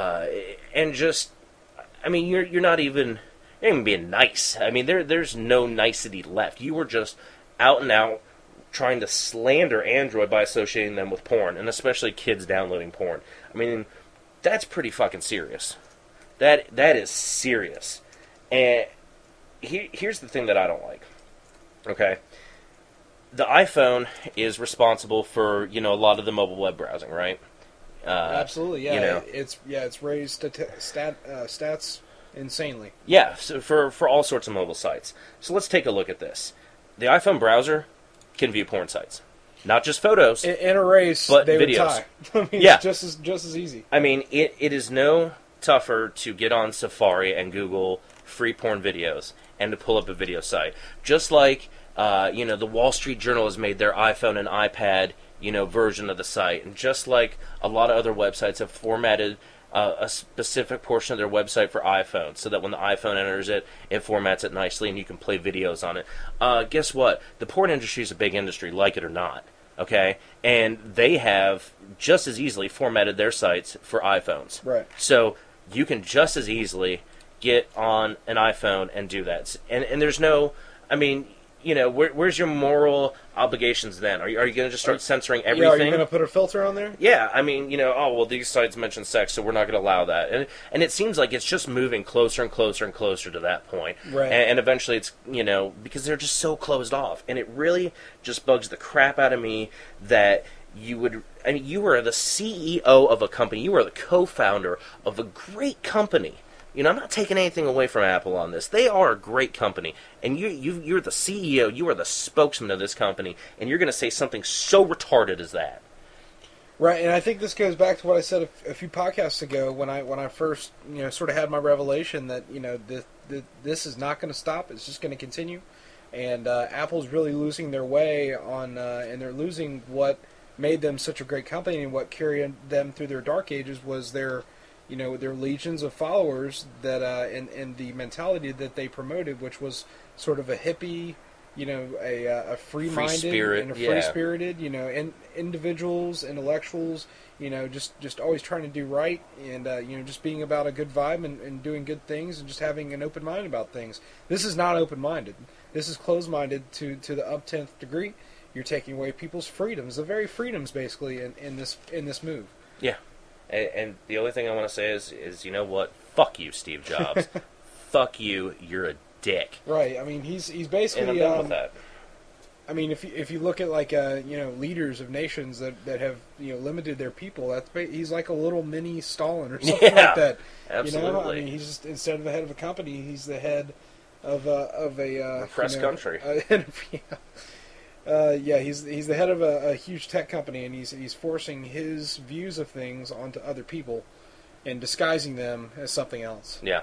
and just, I mean, you're not even being nice. I mean, there's no nicety left. You were just out and out trying to slander Android by associating them with porn, and especially kids downloading porn. I mean, that's pretty fucking serious. That is serious. And here's the thing that I don't like. Okay? The iPhone is responsible for, a lot of the mobile web browsing, right? Absolutely, yeah. It's raised stats insanely. Yeah, so for all sorts of mobile sites. So let's take a look at this. The iPhone browser can view porn sites, not just photos. In a race, but they videos. Would tie. I mean, it's just as easy. I mean, it is no tougher to get on Safari and Google free porn videos and to pull up a video site. Just like the Wall Street Journal has made their iPhone and iPad version of the site, and just like a lot of other websites have formatted a specific portion of their website for iPhone, so that when the iPhone enters it, it formats it nicely and you can play videos on it. Guess what? The porn industry is a big industry, like it or not. Okay? And they have just as easily formatted their sites for iPhones. Right. So you can just as easily get on an iPhone and do that. And there's no, I mean, where's your moral obligations then? Are you going to just start censoring everything? Yeah, are you going to put a filter on there? Yeah, I mean, these sites mention sex, so we're not going to allow that. And it seems like it's just moving closer and closer and closer to that point. Right. And eventually it's, because they're just so closed off. And it really just bugs the crap out of me that you were the CEO of a company. You were the co-founder of a great company. I'm not taking anything away from Apple on this. They are a great company, and you're the CEO, you are the spokesman of this company, and you're going to say something so retarded as that. Right, and I think this goes back to what I said a few podcasts ago when I first sort of had my revelation that this is not going to stop. It's just going to continue, and Apple's really losing their way on, and they're losing what made them such a great company, and what carried them through their dark ages was their legions of followers that and the mentality that they promoted, which was sort of a hippie. A free-minded and a free-spirited, individuals, intellectuals, just always trying to do right, and just being about a good vibe and doing good things, and just having an open mind about things. This is not open-minded. This is closed-minded to the up-10th degree. You're taking away people's freedoms, the very freedoms, basically, in this move. Yeah, and the only thing I want to say is you know what? Fuck you, Steve Jobs. Fuck you. You're a dick. Right. I mean, he's basically. And I'm done with that. I mean, if you look at leaders of nations that have limited their people, he's like a little mini Stalin or something like that. Absolutely. I mean, he's just, instead of the head of a company, he's the head of a press country. He's the head of a huge tech company, and he's forcing his views of things onto other people, and disguising them as something else. Yeah.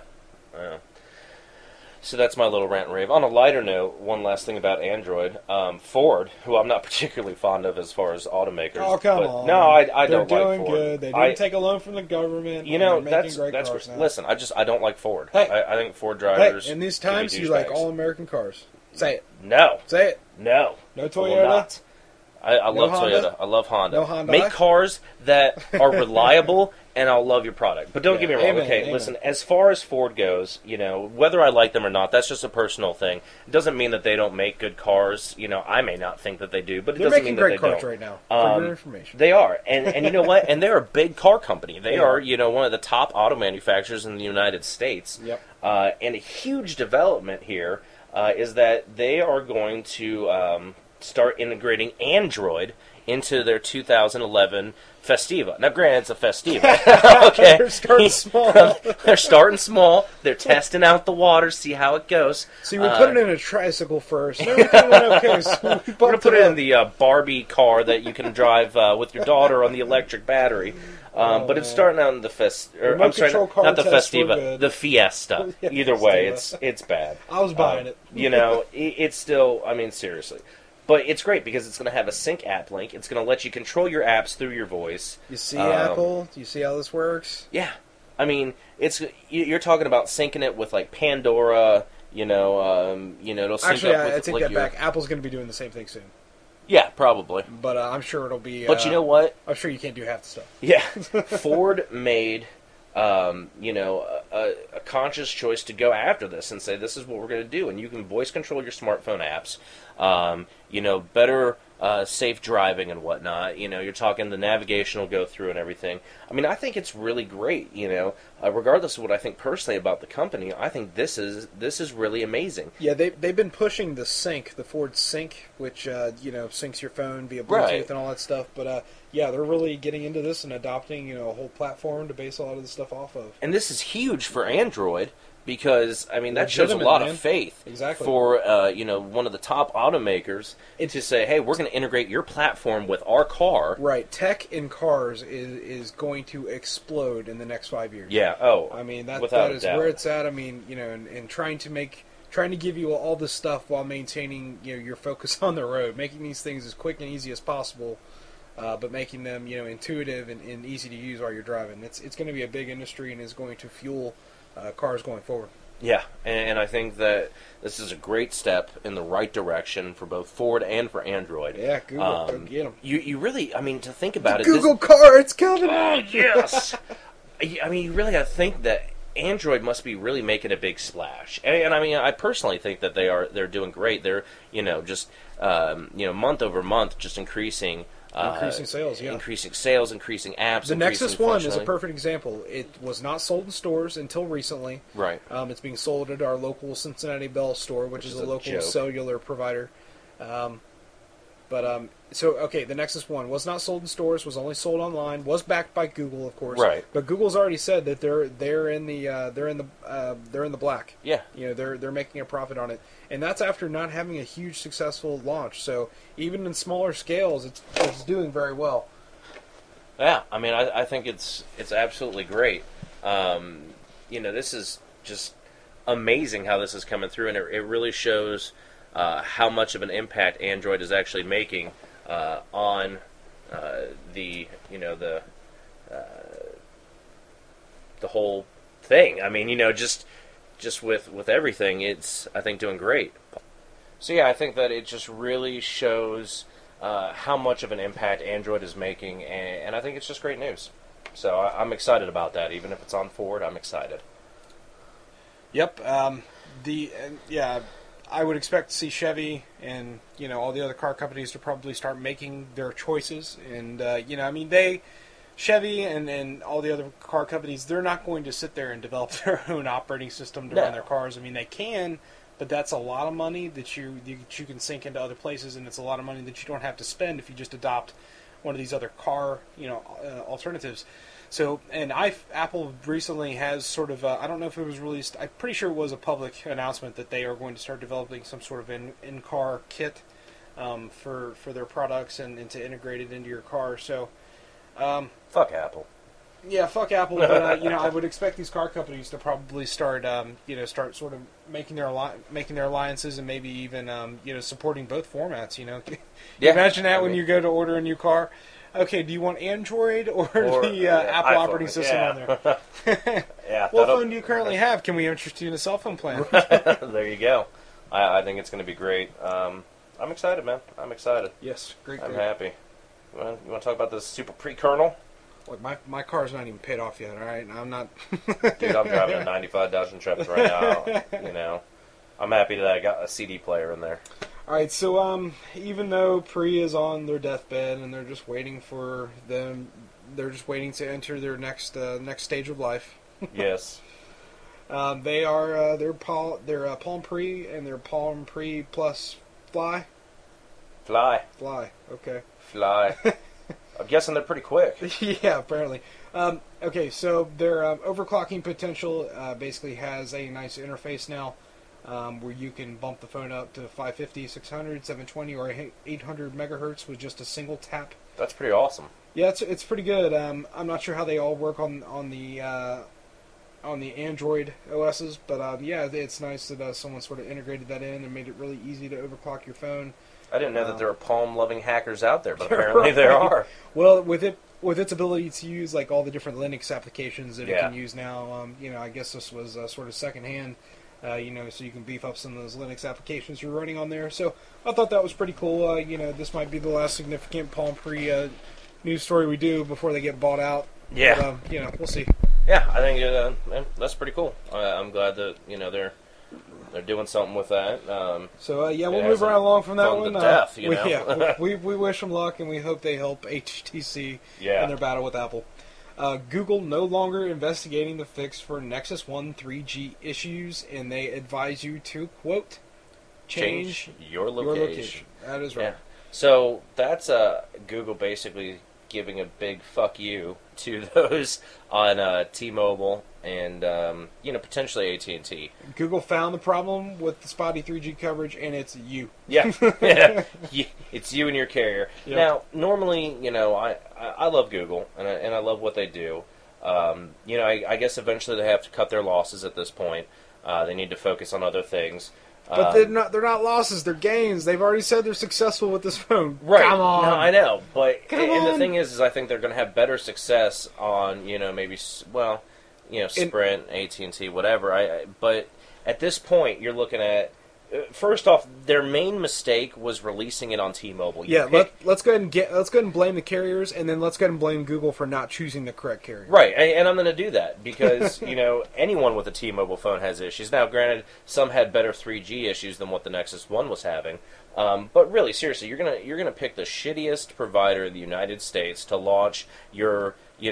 So that's my little rant and rave. On a lighter note, one last thing about Android. Ford, who I'm not particularly fond of as far as automakers. Oh, come on. No, I don't like Ford. They're doing good. They didn't take a loan from the government. They're making great cars now. Listen, I don't like Ford. Hey. I think Ford drivers... Hey, in these times, you like all-American cars. Say it. No. Say it. No. No Toyota? I will not. I love Honda? Toyota. I love Honda. No Honda? Make cars that are reliable, and I'll love your product. But don't get me wrong. Amen. Listen, as far as Ford goes, whether I like them or not, that's just a personal thing. It doesn't mean that they don't make good cars. I may not think that they do, but it doesn't mean that they don't. They're making great cars right now, for your information. They are. And you know what? And they're a big car company. They are, one of the top auto manufacturers in the United States. Yep. And a huge development here is that they are going to start integrating Android into their 2011 Festiva. Now, granted, it's a Festiva. Okay, They're starting small. They're starting small. They're testing out the water, see how it goes. See, we put it in a tricycle first. Everything went okay. So we're going to put it in the Barbie car that you can drive with your daughter on the electric battery. But it's starting out in the not the Festiva, the Fiesta. Yeah, Either way, it's bad. I was buying it. It's still, seriously. But it's great because it's going to have a sync app link. It's going to let you control your apps through your voice. You see, Apple? Do you see how this works? Yeah. You're talking about syncing it with, like, Pandora, it'll sync Actually, up with... I take that back. Apple's going to be doing the same thing soon. Yeah, probably. But I'm sure it'll be... But you know what? I'm sure you can't do half the stuff. Yeah. Ford made... a conscious choice to go after this and say, this is what we're going to do. And you can voice control your smartphone apps, better safe driving and whatnot. You're talking the navigation will go through and everything. I think it's really great, regardless of what I think personally about the company, I think this is really amazing. Yeah, they've been pushing the Sync, the Ford Sync, which, syncs your phone via Bluetooth Right. and all that stuff. But, they're really getting into this and adopting, a whole platform to base a lot of the stuff off of. And this is huge for Android because, that shows a lot of faith for, one of the top automakers to say, hey, we're going to integrate your platform with our car. Right. Tech in cars is going to explode in the next 5 years. Yeah. that is where it's at. And trying to give you all this stuff while maintaining, your focus on the road, making these things as quick and easy as possible. But making them, intuitive and easy to use while you're driving. It's going to be a big industry and is going to fuel cars going forward. Yeah, and I think that this is a great step in the right direction for both Ford and for Android. Yeah, Google, go get them. You really, to think about it... Google car, it's coming! Oh, yes! You really got to think that Android must be really making a big splash. And I personally think that they're doing great. They're, just, month over month, just increasing sales, yeah. Increasing sales, increasing apps. The Nexus One is a perfect example. It was not sold in stores until recently. Right. It's being sold at our local Cincinnati Bell store, which is a local cellular provider. The Nexus One was not sold in stores, was only sold online, was backed by Google, of course. Right. But Google's already said that they're in the black. Yeah. They're making a profit on it, and that's after not having a huge successful launch. So even in smaller scales, it's doing very well. Yeah, I mean, I think it's absolutely great. This is just amazing how this is coming through, and it really shows how much of an impact Android is actually making on the the whole thing. I mean, just with everything, it's, I think, doing great. So yeah, I think that it just really shows how much of an impact Android is making, and I think it's just great news. So I'm excited about that. Even if it's on Ford, I'm excited. Yep. Yeah, I would expect to see Chevy and all the other car companies to probably start making their choices. And I mean, Chevy and all the other car companies, they're not going to sit there and develop their own operating system to run their cars. I mean, they can, but that's a lot of money that you can sink into other places, and it's a lot of money that you don't have to spend if you just adopt one of these other car alternatives. So, and Apple recently has sort of, I don't know if it was released, I'm pretty sure it was a public announcement that they are going to start developing some sort of in-car kit for their products and to integrate it into your car. So, fuck Apple. Yeah, fuck Apple. But I would expect these car companies to probably start sort of making their alliances and maybe even supporting both formats. Yeah, imagine that when you go to order a new car. Okay, do you want Android or the Apple iPhone, operating system on there? Yeah. What phone do you currently have? Can we interest you in a cell phone plan? There you go. I think it's going to be great. I'm excited, man. I'm excited. Yes, great. I'm happy. You want to talk about the Super Pre-Kernel? Look, my car's not even paid off yet, all right? I'm not... Dude, I'm driving a 95 Dodge Intrepid right now. I'm happy that I got a CD player in there. All right, so even though Pre is on their deathbed and they're just waiting to enter their next stage of life. Yes. They are their Palm Pre and their Palm Pre Plus Fly. Fly. Okay. Fly. I'm guessing they're pretty quick. Yeah, apparently. Okay, so their overclocking potential basically has a nice interface now. Where you can bump the phone up to 550, 600, 720, or 800 megahertz with just a single tap. That's pretty awesome. Yeah, it's pretty good. I'm not sure how they all work on the Android OSs, but yeah, it's nice that someone sort of integrated that in and made it really easy to overclock your phone. I didn't know that there were Palm-loving hackers out there, but apparently there are. Well, with its ability to use like all the different Linux applications that it can use now, I guess this was sort of secondhand. So you can beef up some of those Linux applications you're running on there. So I thought that was pretty cool. This might be the last significant Palm Pre news story we do before they get bought out. Yeah. But, we'll see. Yeah, I think that's pretty cool. I'm glad that they're doing something with that. So we'll move right along from that one. To death, we wish them luck, and we hope they help HTC in their battle with Apple. Google no longer investigating the fix for Nexus 1 3G issues, and they advise you to, quote, change your location. That is right. Yeah. So that's Google basically giving a big fuck you to those on T-Mobile and potentially AT&T. Google found the problem with the spotty 3G coverage, and it's you. Yeah. It's you and your carrier. Yep. Now, normally, I love Google, and I love what they do. I guess eventually they have to cut their losses at this point. They need to focus on other things. But they're not losses, they're gains. They've already said they're successful with this phone. Right. Come on. No, I know. But the thing is I think they're going to have better success on, maybe, Sprint, AT&T, whatever. But at this point, you're looking at, first off, their main mistake was releasing it on T-Mobile. Let's go ahead and blame the carriers, and then let's go ahead and blame Google for not choosing the correct carrier. Right, and I'm going to do that because anyone with a T-Mobile phone has issues. Now, granted, some had better 3G issues than what the Nexus 1 was having, but really, seriously, you're gonna pick the shittiest provider in the United States to launch your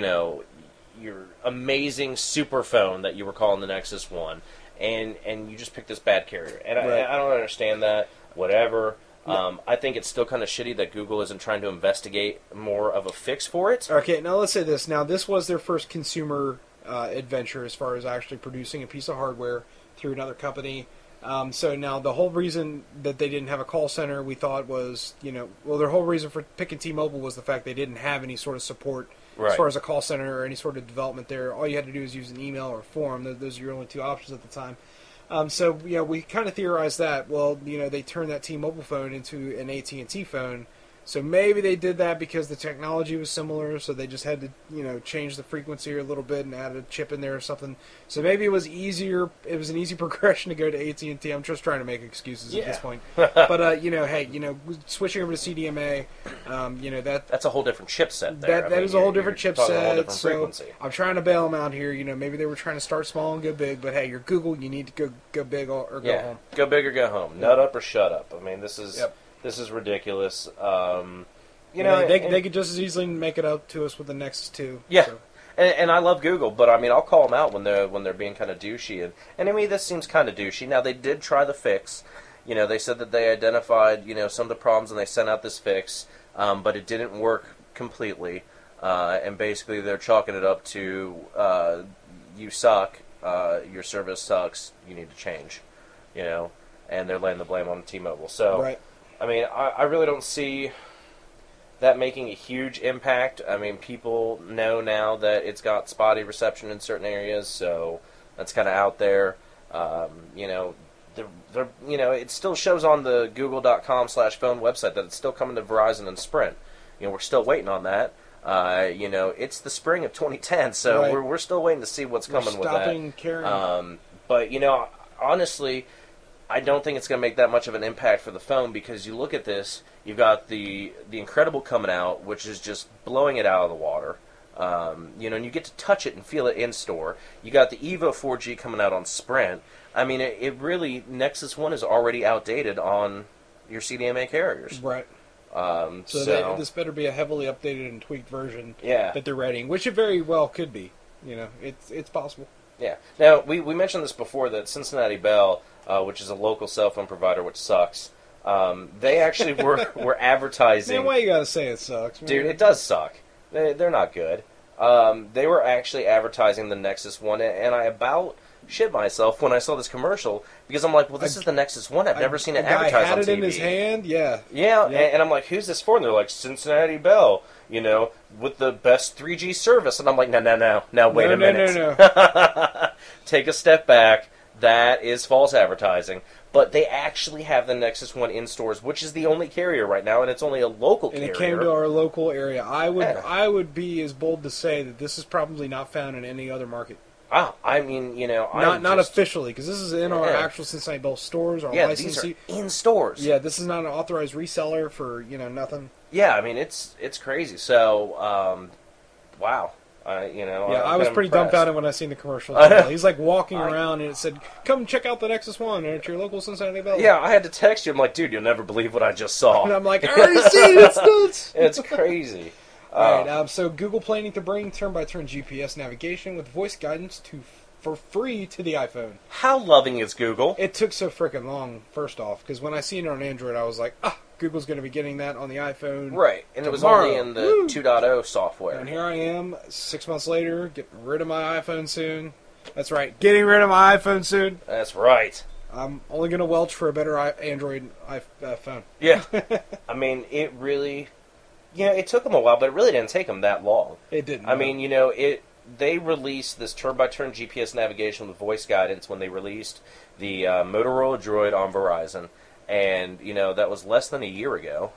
amazing super phone that you were calling the Nexus 1. And you just pick this bad carrier. And right. I don't understand that. Whatever. I think it's still kind of shitty that Google isn't trying to investigate more of a fix for it. Okay, now let's say this. Now, this was their first consumer adventure as far as actually producing a piece of hardware through another company. So now the whole reason that they didn't have a call center, we thought was, their whole reason for picking T-Mobile was the fact they didn't have any sort of support Right. As far as a call center or any sort of development there, all you had to do is use an email or a forum. Those are your only two options at the time. So we kind of theorized that. Well, they turned that T-Mobile phone into an AT&T phone. So maybe they did that because the technology was similar, so they just had to, change the frequency a little bit and add a chip in there or something. So maybe it was easier. It was an easy progression to go to AT&T. I'm just trying to make excuses at this point. But hey, switching over to CDMA, that's a whole different chipset there. That is a whole different chipset. A whole different frequency. So I'm trying to bail them out here. Maybe they were trying to start small and go big, but hey, you're Google. You need to go big or go home. Go big or go home. Nut up or shut up. I mean, this is. Yep. This is ridiculous. They could just as easily make it up to us with the Nexus 2. Yeah, so. and I love Google, but I mean, I'll call them out when they're being kind of douchey. And I mean, this seems kind of douchey. Now, they did try the fix. They said that they identified some of the problems and they sent out this fix, but it didn't work completely. And basically, they're chalking it up to you suck, your service sucks, you need to change. And they're laying the blame on T-Mobile. So. Right. I mean, I really don't see that making a huge impact. I mean, people know now that it's got spotty reception in certain areas, so that's kind of out there. It still shows on the google.com/phone website that it's still coming to Verizon and Sprint. We're still waiting on that. It's the spring of 2010, so right. we're still waiting to see what's coming with that. Stopping carrying. But honestly, I don't think it's going to make that much of an impact for the phone because you look at this, you've got the Incredible coming out, which is just blowing it out of the water. And you get to touch it and feel it in store. You got the Evo 4G coming out on Sprint. I mean, it really, Nexus 1 is already outdated on your CDMA carriers. Right. So this better be a heavily updated and tweaked version that they're readying, which it very well could be. It's possible. Yeah. Now, we mentioned this before that Cincinnati Bell, which is a local cell phone provider, which sucks, they actually were advertising... Man, why you gotta say it sucks, man? Dude, it does suck. They're not good. They were actually advertising the Nexus 1, and I about shit myself when I saw this commercial, because I'm like, well, this is the Nexus 1. I've never seen it advertised on TV. Had it in his hand, yeah. Yeah, and I'm like, who's this for? And they're like, Cincinnati Bell, with the best 3G service. And I'm like, no, wait a minute. No. Take a step back. That is false advertising. But they actually have the Nexus 1 in stores, which is the only carrier right now, and it's only a local carrier. And it came to our local area. I would be as bold to say that this is probably not found in any other market. I mean, not officially, because this is in our actual Cincinnati Bell stores. Our licensee. These are in stores. Yeah, this is not an authorized reseller for nothing. Yeah, I mean it's crazy. So, wow. I was pretty dumbfounded when I seen the commercial. He's like walking around and it said, "Come check out the Nexus 1 at your local Cincinnati Bell." Yeah, I had to text you. I'm like, dude, you'll never believe what I just saw. And I'm like, I already seen it. It's nuts. It's crazy. All right, so Google planning to bring turn-by-turn GPS navigation with voice guidance for free to the iPhone. How loving is Google? It took so freaking long, first off, because when I seen it on Android, I was like, Google's going to be getting that on the iPhone. Right, and tomorrow. It was only in the 2.0 software. And here I am, 6 months later, getting rid of my iPhone soon. That's right, getting rid of my iPhone soon. That's right. I'm only going to welch for a better Android phone. Yeah. I mean, it really... it took them a while, but it really didn't take them that long. It didn't. I mean, they released this turn-by-turn GPS navigation with voice guidance when they released the Motorola Droid on Verizon. And, that was less than a year ago.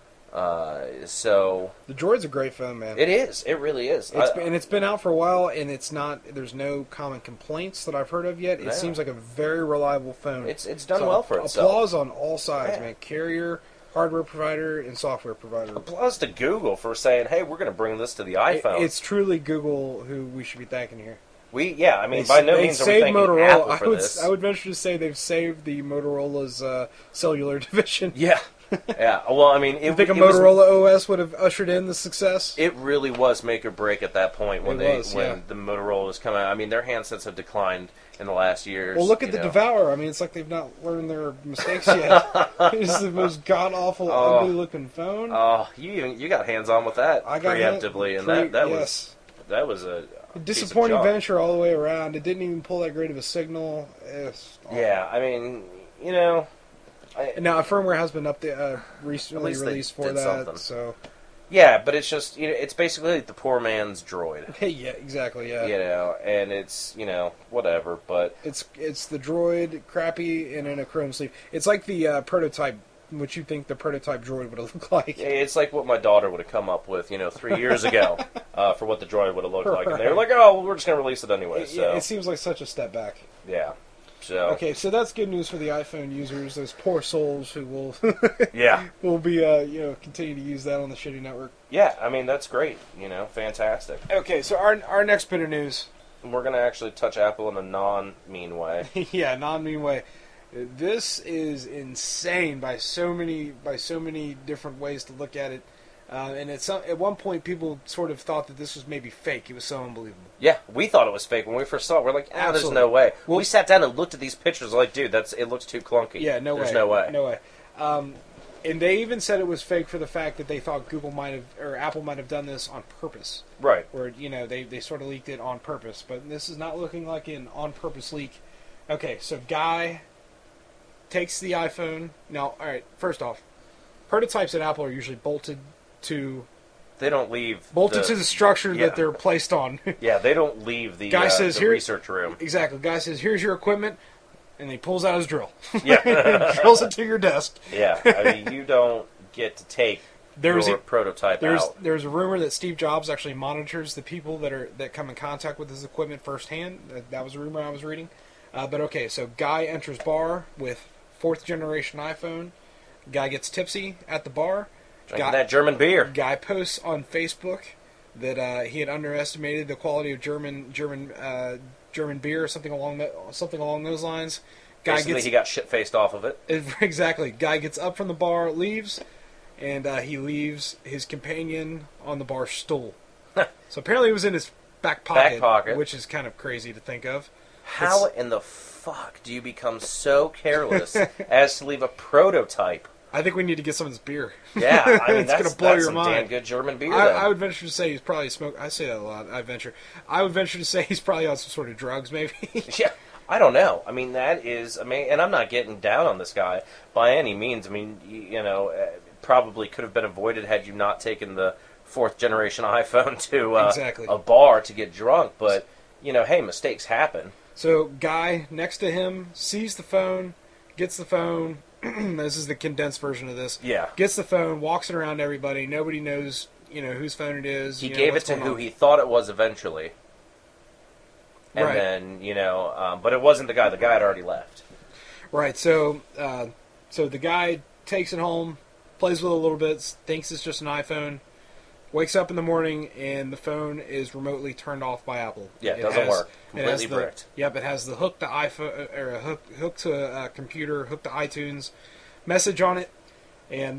So the Droid's a great phone, man. It is. It really is. It's been out for a while, and there's no common complaints that I've heard of yet. It seems like a very reliable phone. It's done well for itself. Applause on all sides, man. Carrier, hardware provider, and software provider. Applause to Google for saying, hey, we're going to bring this to the iPhone. It's truly Google who we should be thanking here. By no means are we thanking Motorola. Apple for this. I would venture to say they've saved the Motorola's cellular division. Yeah. Yeah. Well, I mean... You think a Motorola OS would have ushered in the success? It really was make or break at that point when the Motorola was coming out. I mean, their handsets have declined in the last years. Well, look at the Devourer. I mean, it's like they've not learned their mistakes yet. It's the most god-awful, ugly-looking phone. Oh, you got hands-on with that preemptively, and that was a disappointing venture all the way around. It didn't even pull that great of a signal. Yeah, I mean, now a firmware has been recently released for that. Something. So Yeah, but it's just, it's basically the poor man's droid. Yeah, exactly. Yeah. And it's, whatever, but... It's the droid, crappy, and in a chrome sleeve. It's like the prototype, what you think the prototype droid would have looked like. It's like what my daughter would have come up with, 3 years ago, for what the droid would have looked like. And they were like, oh, well, we're just going to release it anyway, so... Yeah, it seems like such a step back. Yeah. So. Okay, so that's good news for the iPhone users, those poor souls who will will be continue to use that on the shitty network. Yeah, I mean that's great, fantastic. Okay, so our next bit of news. We're gonna actually touch Apple in a non-mean way. Yeah, non-mean way. This is insane by so many different ways to look at it. And at one point, people sort of thought that this was maybe fake. It was so unbelievable. Yeah, we thought it was fake when we first saw it. We're like, there's no way. Well, we sat down and looked at these pictures like, dude, it looks too clunky. Yeah, There's no way. No way. And they even said it was fake for the fact that they thought Apple might have done this on purpose. Right. Where, they sort of leaked it on purpose. But this is not looking like an on-purpose leak. Okay, so Guy takes the iPhone. Now, all right, first off, prototypes at Apple are usually bolted to the structure that they're placed on. Yeah, they don't leave the research room. Exactly. Guy says, here's your equipment, and he pulls out his drill. Yeah. And drills it to your desk. Yeah, I mean, you don't get to take your prototype out. There's a rumor that Steve Jobs actually monitors the people that come in contact with his equipment firsthand. That was a rumor I was reading. But okay, so Guy enters bar with 4th generation iPhone. Guy gets tipsy at the bar. Drinking that German beer. Guy posts on Facebook that he had underestimated the quality of German beer or something along those lines. Basically, he got shit faced off of it. Exactly. Guy gets up from the bar, leaves, and he leaves his companion on the bar stool. So apparently, it was in his back pocket, which is kind of crazy to think of. How in the fuck do you become so careless as to leave a prototype? I think we need to get some of this beer. Yeah, I mean, that's blow your some mind. Damn good German beer. I would venture to say he's probably smoked. I say that a lot. I would venture to say he's probably on some sort of drugs, maybe. Yeah, I don't know. I mean, that is. And I'm not getting down on this guy by any means. I mean, probably could have been avoided had you not taken the 4th generation iPhone to a bar to get drunk. But hey, mistakes happen. So, Guy next to him sees the phone, gets the phone. This is the condensed version of this. Yeah. Gets the phone, walks it around to everybody. Nobody knows, whose phone it is. He gave it to who he thought it was eventually. And then, but it wasn't the guy. The guy had already left. Right. So the guy takes it home, plays with it a little bit, thinks it's just an iPhone, wakes up in the morning, and the phone is remotely turned off by Apple. Yeah, it doesn't work. Completely bricked. Yep, it has the hook to iPhone or a hook to a computer, hook to iTunes message on it, and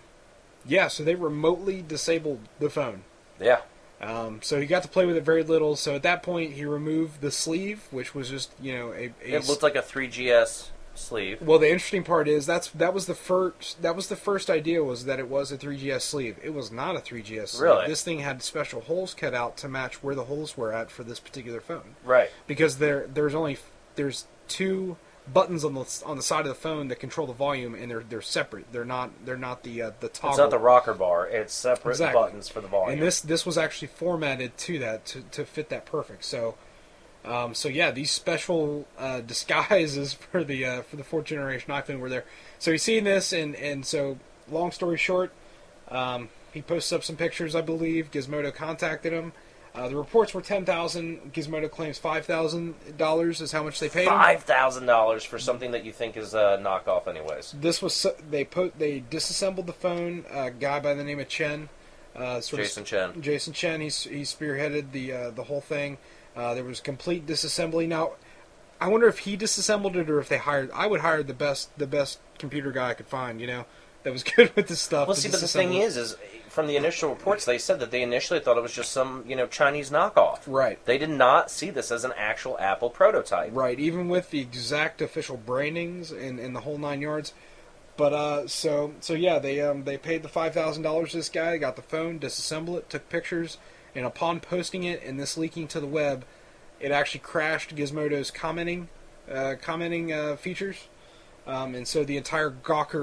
so they remotely disabled the phone. Yeah. So he got to play with it very little. So at that point, he removed the sleeve, which was just it looked like a 3GS sleeve. Well, the interesting part is that was the first idea, was that it was a 3GS sleeve. It was not a 3GS sleeve. Really? This thing had special holes cut out to match where the holes were at for this particular phone. Right. Because there's 2 buttons on the side of the phone that control the volume, and they're separate. They're not the toggle. It's not the rocker bar. It's separate buttons for the volume. And this was actually formatted to that to fit that perfect. So these special disguises for the 4th generation iPhone were there. So he's seen this, and so long story short, he posts up some pictures. I believe Gizmodo contacted him. The reports were $10,000. Gizmodo claims $5,000 is how much they paid him. $5,000 for something that you think is a knockoff, anyways. This was they disassembled the phone. A guy by the name of Chen, Jason Chen. Jason Chen. He spearheaded the whole thing. There was complete disassembly. Now, I wonder if he disassembled it or if they hired. I would hire the best computer guy I could find. That was good with this stuff. Well, see, but the thing is from the initial reports, they said that they initially thought it was just some Chinese knockoff. Right. They did not see this as an actual Apple prototype. Right. Even with the exact official brandings and the whole 9 yards. But so yeah, they paid the $5,000 to this guy. Got the phone, disassembled it, took pictures. And upon posting it and this leaking to the web, it actually crashed Gizmodo's commenting features. And so the entire Gawker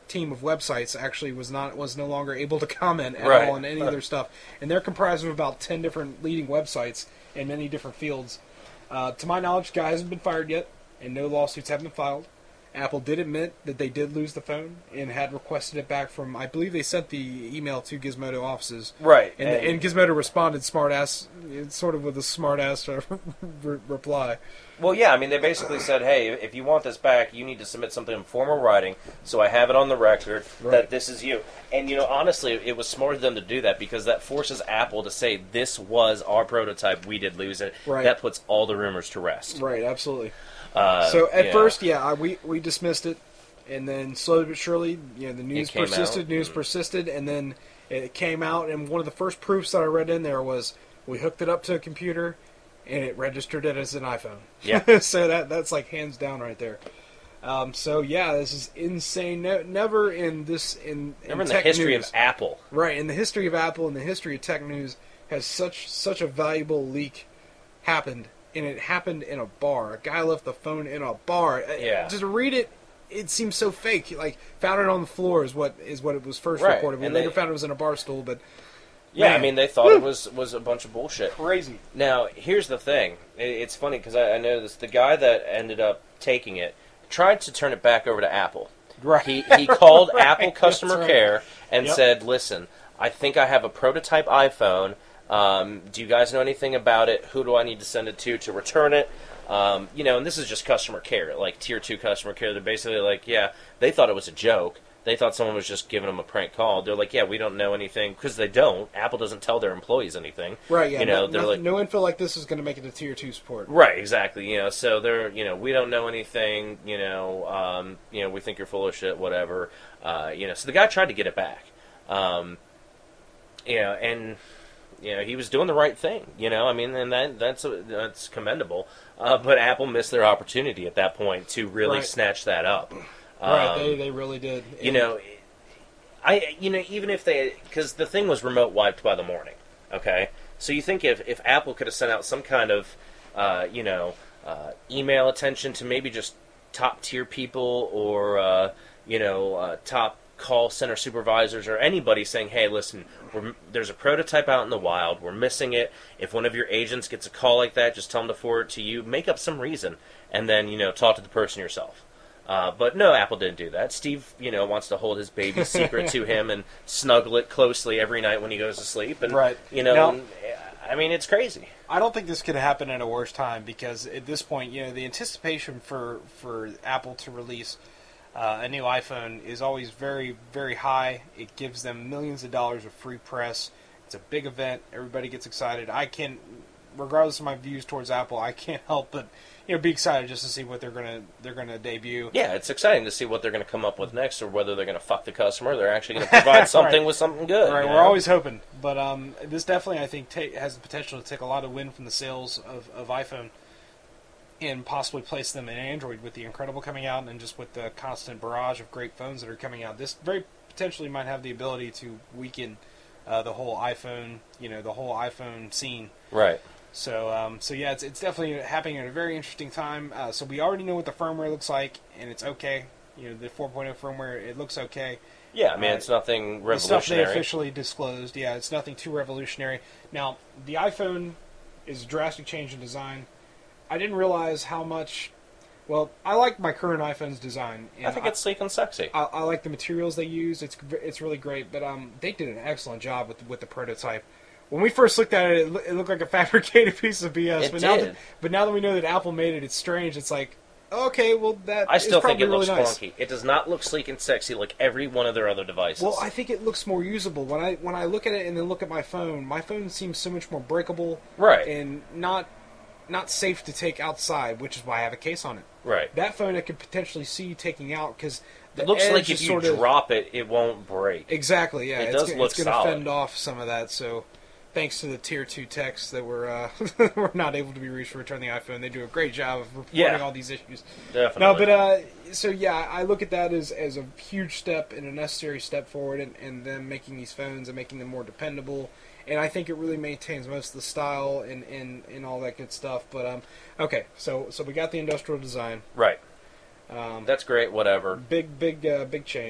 team of websites actually was no longer able to comment at Right. all on any of their stuff, and they're comprised of about 10 different leading websites in many different fields. To my knowledge, the guy hasn't been fired yet, and no lawsuits have been filed. Apple did admit that they did lose the phone and had requested it back from, I believe they sent the email to Gizmodo offices. Right. And Gizmodo responded sort of with a smart-ass reply. Well, yeah, I mean, they basically said, hey, if you want this back, you need to submit something in formal writing, so I have it on the record that this is you. And, honestly, it was smart of them to do that, because that forces Apple to say, this was our prototype, we did lose it. Right. That puts all the rumors to rest. Right, absolutely. So at first, we dismissed it, and then slowly but surely, the news persisted, and then it came out, and one of the first proofs that I read in there was we hooked it up to a computer, and it registered it as an iPhone. Yeah. So that's like hands down right there. This is insane. Never in the history news. of Apple. Right, in the history of Apple and the history of tech news has such a valuable leak happened. And it happened in a bar. A guy left the phone in a bar. Yeah. Just read it. It seems so fake. Like, found it on the floor is what it was first Right. reported. We later found it was in a bar stool, but yeah, man. I mean, they thought it was a bunch of bullshit. Crazy. Now, here's the thing. It's funny because I know this. The guy that ended up taking it tried to turn it back over to Apple. Right. He called Apple customer right. care and said, "Listen, I think I have a prototype iPhone. Do you guys know anything about it? Who do I need to send it to return it?" And this is just customer care, like tier 2 customer care. They're basically like, yeah, they thought it was a joke. They thought someone was just giving them a prank call. They're like, yeah, we don't know anything, because they don't. Apple doesn't tell their employees anything. Right, yeah. They're like, no info like this is going to make it a tier 2 support. right, exactly. So they're, we don't know anything. We think you're full of shit, whatever. So the guy tried to get it back. He was doing the right thing. And that's commendable. But Apple missed their opportunity at that point to really snatch that up. Right, they really did. Even if because the thing was remote wiped by the morning, okay? So you think if Apple could have sent out some kind of, email attention to maybe just top tier people or, top call center supervisors or anybody saying, hey, listen, there's a prototype out in the wild, we're missing it. If one of your agents gets a call like that, just tell them to forward it to you. Make up some reason, and then, talk to the person yourself. But no, Apple didn't do that. Steve, wants to hold his baby secret to him and snuggle it closely every night when he goes to sleep. And, right. It's crazy. I don't think this could happen at a worse time, because at this point, the anticipation for Apple to release a new iPhone is always very, very high. It gives them millions of dollars of free press. It's a big event. Everybody gets excited. Regardless of my views towards Apple, I can't help but be excited just to see what they're gonna debut. Yeah, it's exciting to see what they're gonna come up with next, or whether they're gonna fuck the customer. They're actually gonna provide something with something good. Right, we're always hoping, but this definitely, I think, has the potential to take a lot of wind from the sails of iPhone, and possibly place them in Android with the Incredible coming out, and just with the constant barrage of great phones that are coming out. This very potentially might have the ability to weaken the whole iPhone scene. Right. So it's definitely happening at a very interesting time. So we already know what the firmware looks like, and it's okay. The 4.0 firmware, it looks okay. Yeah, I mean, it's nothing revolutionary. The stuff they officially disclosed, it's nothing too revolutionary. Now, the iPhone is a drastic change in design. I didn't realize how much... Well, I like my current iPhone's design. I think it's sleek and sexy. I like the materials they use. It's really great, but they did an excellent job with the prototype. When we first looked at it, it looked like a fabricated piece of BS. But now that we know that Apple made it, it's strange. It's like, okay, well, I still think it looks really nice. clunky. It does not look sleek and sexy like every one of their other devices. Well, I think it looks more usable. When I look at it and then look at my phone seems so much more breakable, right, and not safe to take outside, which is why I have a case on it. Right. That phone I could potentially see you taking out, because it looks like if you drop it, it won't break. Exactly. Yeah, it does look solid. It's going to fend off some of that. So, thanks to the tier 2 techs that were not able to be reached to return the iPhone, they do a great job of reporting all these issues. Definitely. No, but I look at that as a huge step and a necessary step forward in them making these phones and making them more dependable. And I think it really maintains most of the style and all that good stuff. But okay, so we got the industrial design. Right. That's great. Whatever. Big change.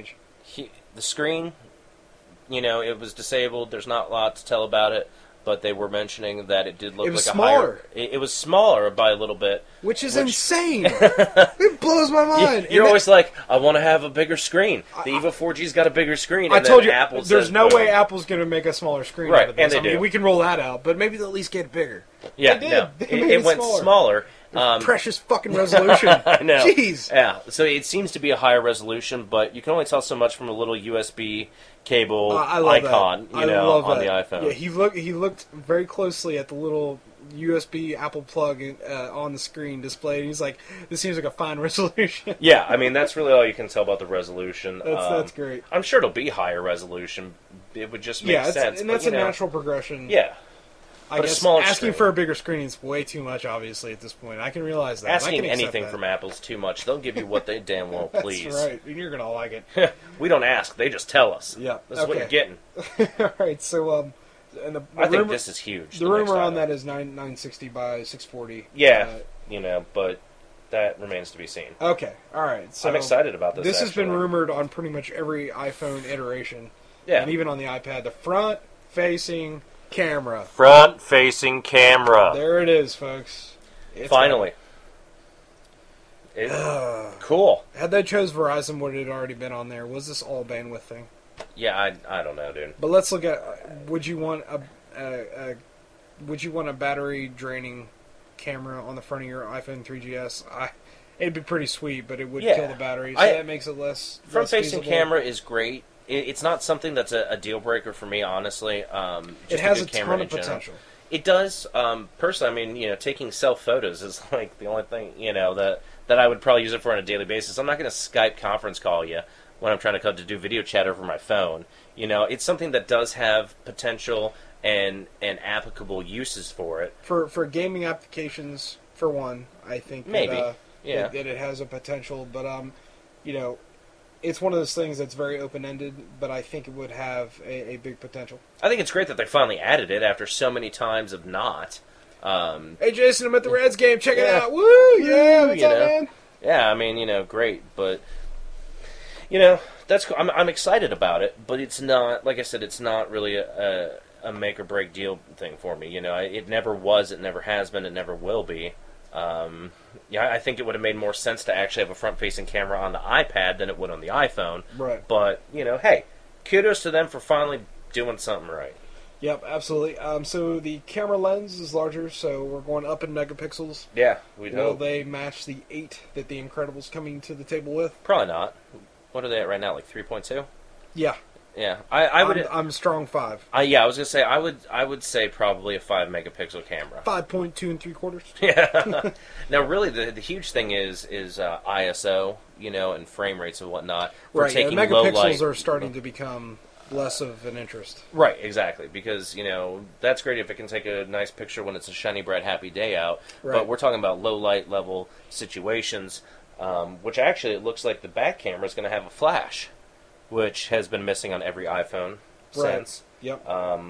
The screen, it was disabled. There's not a lot to tell about it, but they were mentioning that it did look It was like a smaller. higher. It was smaller by a little bit, which is insane. It blows my mind. You're always like, I want to have a bigger screen. The Evo 4G's got a bigger screen. I And told then you, Apple there's says, no boom. way Apple's going to make a smaller screen Right, out of this. and they do. We can roll that out, but maybe they'll at least get it bigger. Yeah, They did. no, They made it went smaller. Precious fucking resolution. I know. Jeez. Yeah, so it seems to be a higher resolution, but you can only tell so much from a little USB cable I love icon, that. I love on that. the iPhone. Yeah, he looked very closely at the little USB Apple plug on the screen display, and he's like, "This seems like a fine resolution." Yeah, I mean that's really all you can tell about the resolution. That's great. I'm sure it'll be higher resolution. It would just make sense. And that's a natural progression. Yeah. I guess a smaller asking screen. for a bigger screen is way too much, obviously, at this point. I can realize that. I Asking can accept anything that. from Apple's too much. They'll give you what they damn well please. That's right, and you're gonna like it. We don't ask; they just tell us. Yeah, this is what you're getting. All right, so and the I think rumor, this is huge. The next rumor on item. that is 960 by 640. Yeah, but that remains to be seen. Okay, all right. So I'm excited about this. This has been actually. rumored on pretty much every iPhone iteration. Yeah, and even on the iPad, the front-facing camera. Front-facing camera. There it is, folks. It's Finally. Cool. Had they chose Verizon, would it already been on there? Was this all bandwidth thing? Yeah, I don't know, dude. But let's look at. Would you want a battery draining camera on the front of your iPhone 3GS? It'd be pretty sweet, but it would kill the battery, so that makes it less. Front-facing feasible. camera is great. It's not something that's a deal breaker for me, honestly. It has a ton of potential. It does. Personally, I mean, taking self photos is like the only thing that I would probably use it for on a daily basis. I'm not going to Skype conference call you when I'm trying to do video chat over my phone. It's something that does have potential and applicable uses for it. For gaming applications, for one, I think maybe that it has a potential, but it's one of those things that's very open-ended, but I think it would have a big potential. I think it's great that they finally added it after so many times of not. Hey, Jason, I'm at the Reds game. Check it out. Woo! Yeah, what's up, man? Yeah, I mean, great, but that's cool. I'm excited about it, but it's not, like I said, it's not really a make or break deal thing for me. It never was, it never has been, it never will be. I think it would have made more sense to actually have a front-facing camera on the iPad than it would on the iPhone. Right. But, hey, kudos to them for finally doing something right. Yep, absolutely. So the camera lens is larger, so we're going up in megapixels. Yeah, we'd Will hope. they match the 8 that the Incredible's coming to the table with? Probably not. What are they at right now, like 3.2? Yeah. Yeah, I would. I'm strong 5. Yeah, I was gonna say I would say probably a 5-megapixel camera. 5.2 3/4. Yeah. Now, really, the huge thing is ISO, and frame rates and whatnot. For Right. taking megapixels low light. are starting to become less of an interest. Right, exactly, because that's great if it can take a nice picture when it's a shiny, bright, happy day out. Right. But we're talking about low light level situations, which actually it looks like the back camera is going to have a flash, which has been missing on every iPhone since. Yep.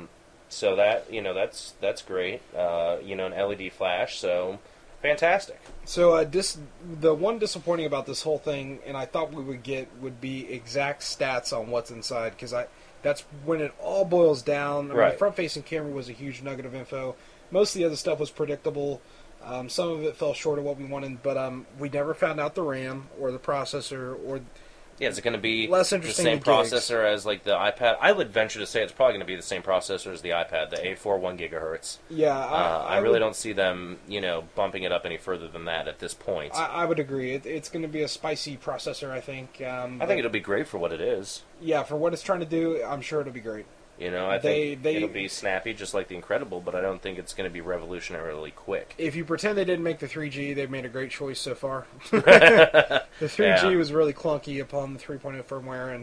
So that that's great. An LED flash, so fantastic. So the one disappointing about this whole thing, and I thought we would get, would be exact stats on what's inside, because that's when it all boils down. I mean, Right. the front-facing camera was a huge nugget of info. Most of the other stuff was predictable. Some of it fell short of what we wanted, but we never found out the RAM or the processor or. Yeah, is it going to be Less the interesting same than gigs. processor as like the iPad? I would venture to say it's probably going to be the same processor as the iPad, the A4 1 gigahertz. Yeah, I really don't see them, bumping it up any further than that at this point. I would agree. It's going to be a spicy processor, I think. I think it'll be great for what it is. Yeah, for what it's trying to do, I'm sure it'll be great. I think it'll be snappy, just like the Incredible, but I don't think it's going to be revolutionarily quick. If you pretend they didn't make the 3G, they've made a great choice so far. The 3G was really clunky upon the 3.0 firmware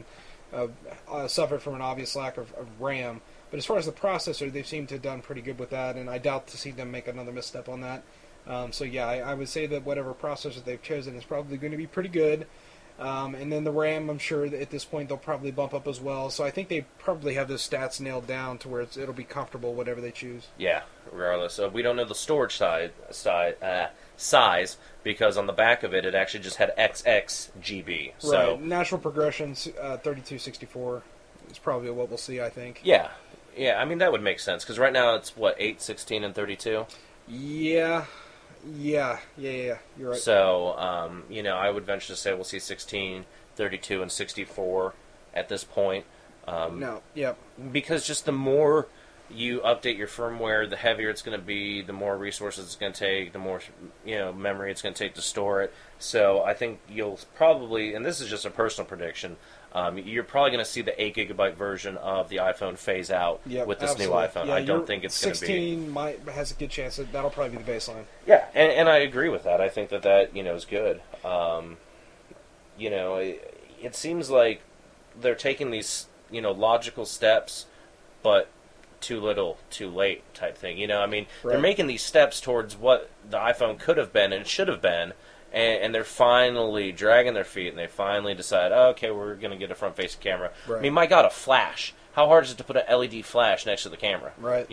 and suffered from an obvious lack of RAM. But as far as the processor, they seem to have done pretty good with that, and I doubt to see them make another misstep on that. I would say that whatever processor they've chosen is probably going to be pretty good. And then the RAM, I'm sure that at this point they'll probably bump up as well. So I think they probably have those stats nailed down to where it'll be comfortable whatever they choose. Yeah, regardless. We don't know the storage size because on the back of it actually just had XX GB. So Right. Natural progression, 3264 is probably what we'll see, I think. yeah, I mean that would make sense because right now it's what 8, 16, and 32. Yeah. You're right. So I would venture to say we'll see 16, 32, and 64 at this point. No. Yep. Because just the more you update your firmware, the heavier it's going to be, the more resources it's going to take, the more memory it's going to take to store it. So I think you'll probably, and this is just a personal prediction, you're probably going to see the 8 gigabyte version of the iPhone phase out with this absolutely. new iPhone. Yeah, I don't think it's going to be 16 has a good chance that'll probably be the baseline. Yeah, and I agree with that. I think that is good. It seems like they're taking these logical steps, but too little, too late type thing. They're making these steps towards what the iPhone could have been and should have been, and they're finally dragging their feet, and they finally decide, oh, okay, we're going to get a front-facing camera. Right. I mean, my God, a flash. How hard is it to put an LED flash next to the camera? Right.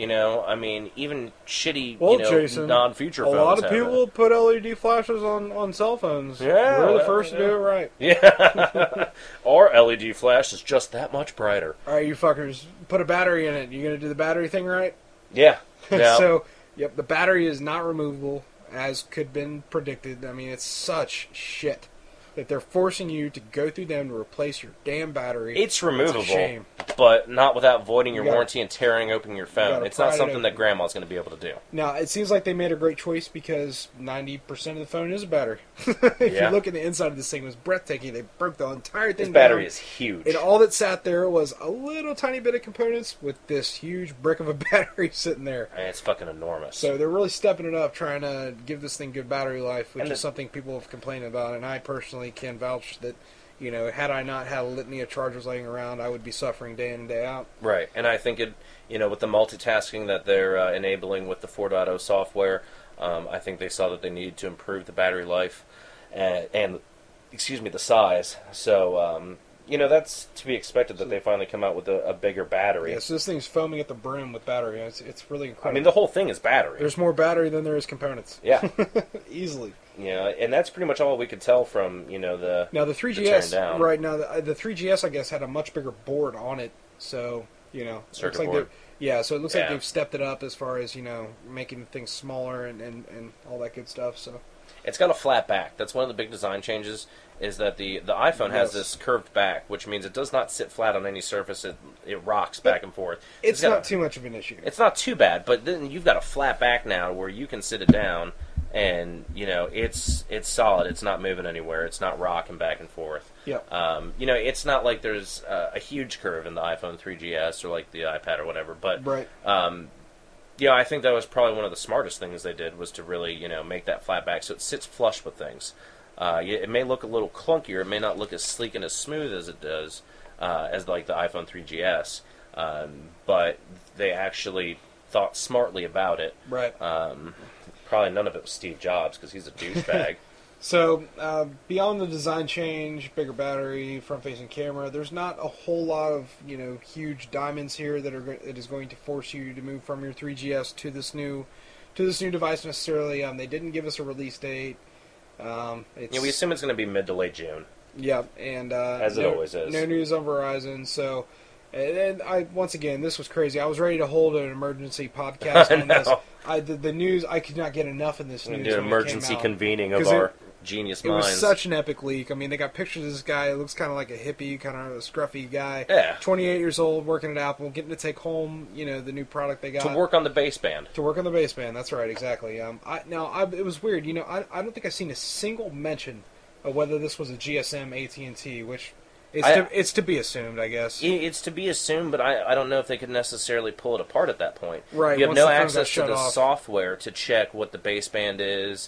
Even shitty, Jason, non-feature phones. A lot of have people it. put LED flashes on cell phones. Yeah, we're the first to do it right. Yeah. Our LED flash is just that much brighter. All right, you fuckers, put a battery in it. You gonna do the battery thing right? Yeah. So, yep, the battery is not removable, as could been predicted. I mean, it's such shit that they're forcing you to go through them to replace your damn battery. It's removable, It's a shame. but not without voiding your You gotta- warranty and tearing open your phone. It's not pry it something that open. Grandma's going to be able to do. Now, it seems like they made a great choice because 90% of the phone is a battery. If Yeah. you look at the inside of this thing, it was breathtaking. They broke the entire thing This battery down. is huge. And all that sat there was a little tiny bit of components with this huge brick of a battery sitting there. And it's fucking enormous. So they're really stepping it up, trying to give this thing good battery life, which And is something people have complained about. And I personally can vouch that, had I not had a litany of chargers laying around, I would be suffering day in and day out. Right, and I think with the multitasking that they're enabling with the 4.0 software, I think they saw that they needed to improve the battery life and the size. So, that's to be expected that they finally come out with a bigger battery. Yeah, so this thing's foaming at the brim with battery. It's really incredible. I mean, the whole thing is battery. There's more battery than there is components. Yeah. Easily. And that's pretty much all we could tell from, the... Now, the tearing 3GS, down. right now, the 3GS, I guess, had a much bigger board on it. So, Circuit looks like board. so it looks like Yeah. they've stepped it up as far as, making things smaller and all that good stuff. So It's got a flat back. That's one of the big design changes, is that the iPhone has Yes. this curved back, which means it does not sit flat on any surface. It rocks back and forth. it's got not a- too much of an issue. It's not too bad, but then you've got a flat back now where you can sit it down, and it's solid. It's not moving anywhere. It's not rocking back and forth. Yep. It's not like there's a huge curve in the iPhone 3GS or like the iPad or whatever. But Right. I think that was probably one of the smartest things they did was to really make that flat back so it sits flush with things. It may look a little clunkier. It may not look as sleek and as smooth as it does as like the iPhone 3GS. But they actually thought smartly about it. Right. Probably none of it was Steve Jobs because he's a douchebag. So, beyond the design change, bigger battery, front-facing camera, there's not a whole lot of, huge diamonds here that it is going to force you to move from your 3GS to this new device necessarily. They didn't give us a release date. We assume it's going to be mid to late June. Yeah, and As it always is. No news on Verizon. So, and once again, this was crazy. I was ready to hold an emergency podcast on this. The news, I could not get enough in this We news. did when it emergency came out. convening of 'Cause our genius It minds. was such an epic leak. I mean, they got pictures of this guy. It looks kind of like a hippie, kind of a scruffy guy. Yeah. 28 years old, working at Apple, getting to take home, the new product they got. to work on the baseband. To work on the baseband. That's right, exactly. It was weird. I don't think I've seen a single mention of whether this was a GSM AT&T, which it's to be assumed, I guess. It's to be assumed, but I don't know if they could necessarily pull it apart at that point. Right, You have once no the phone got access to shut the off. software to check what the baseband is.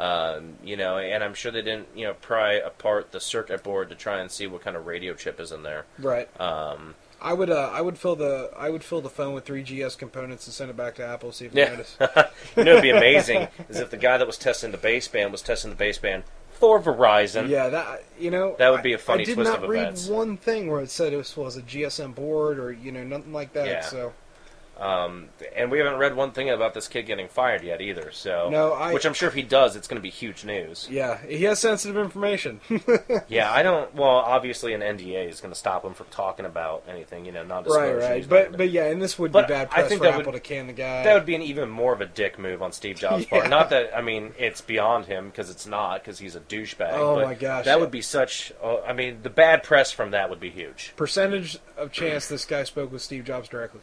And I'm sure they didn't, pry apart the circuit board to try and see what kind of radio chip is in there. Right. I would fill the phone with 3GS components and send it back to Apple, see if they Yeah. notice. It'd be amazing is if the guy that was testing the baseband was testing the baseband for Verizon. Yeah, that would be a funny twist of I did not read events. one thing where it said it was a GSM board or nothing like that. Yeah. So And we haven't read one thing about this kid getting fired yet either. So, No, which I'm sure if he does, it's going to be huge news. yeah, he has sensitive information. Yeah, I don't. Well, obviously, an NDA is going to stop him from talking about anything. Non-disclosure. Right. But yeah, and this would be But bad I press think for that Apple would- to can the guy. that would be an even more of a dick move on Steve Jobs' part. Yeah. Not that it's beyond him because it's not because he's a douchebag. Oh, but my gosh, that yeah. would be such. The bad press from that would be huge. Percentage of chance this guy spoke with Steve Jobs directly.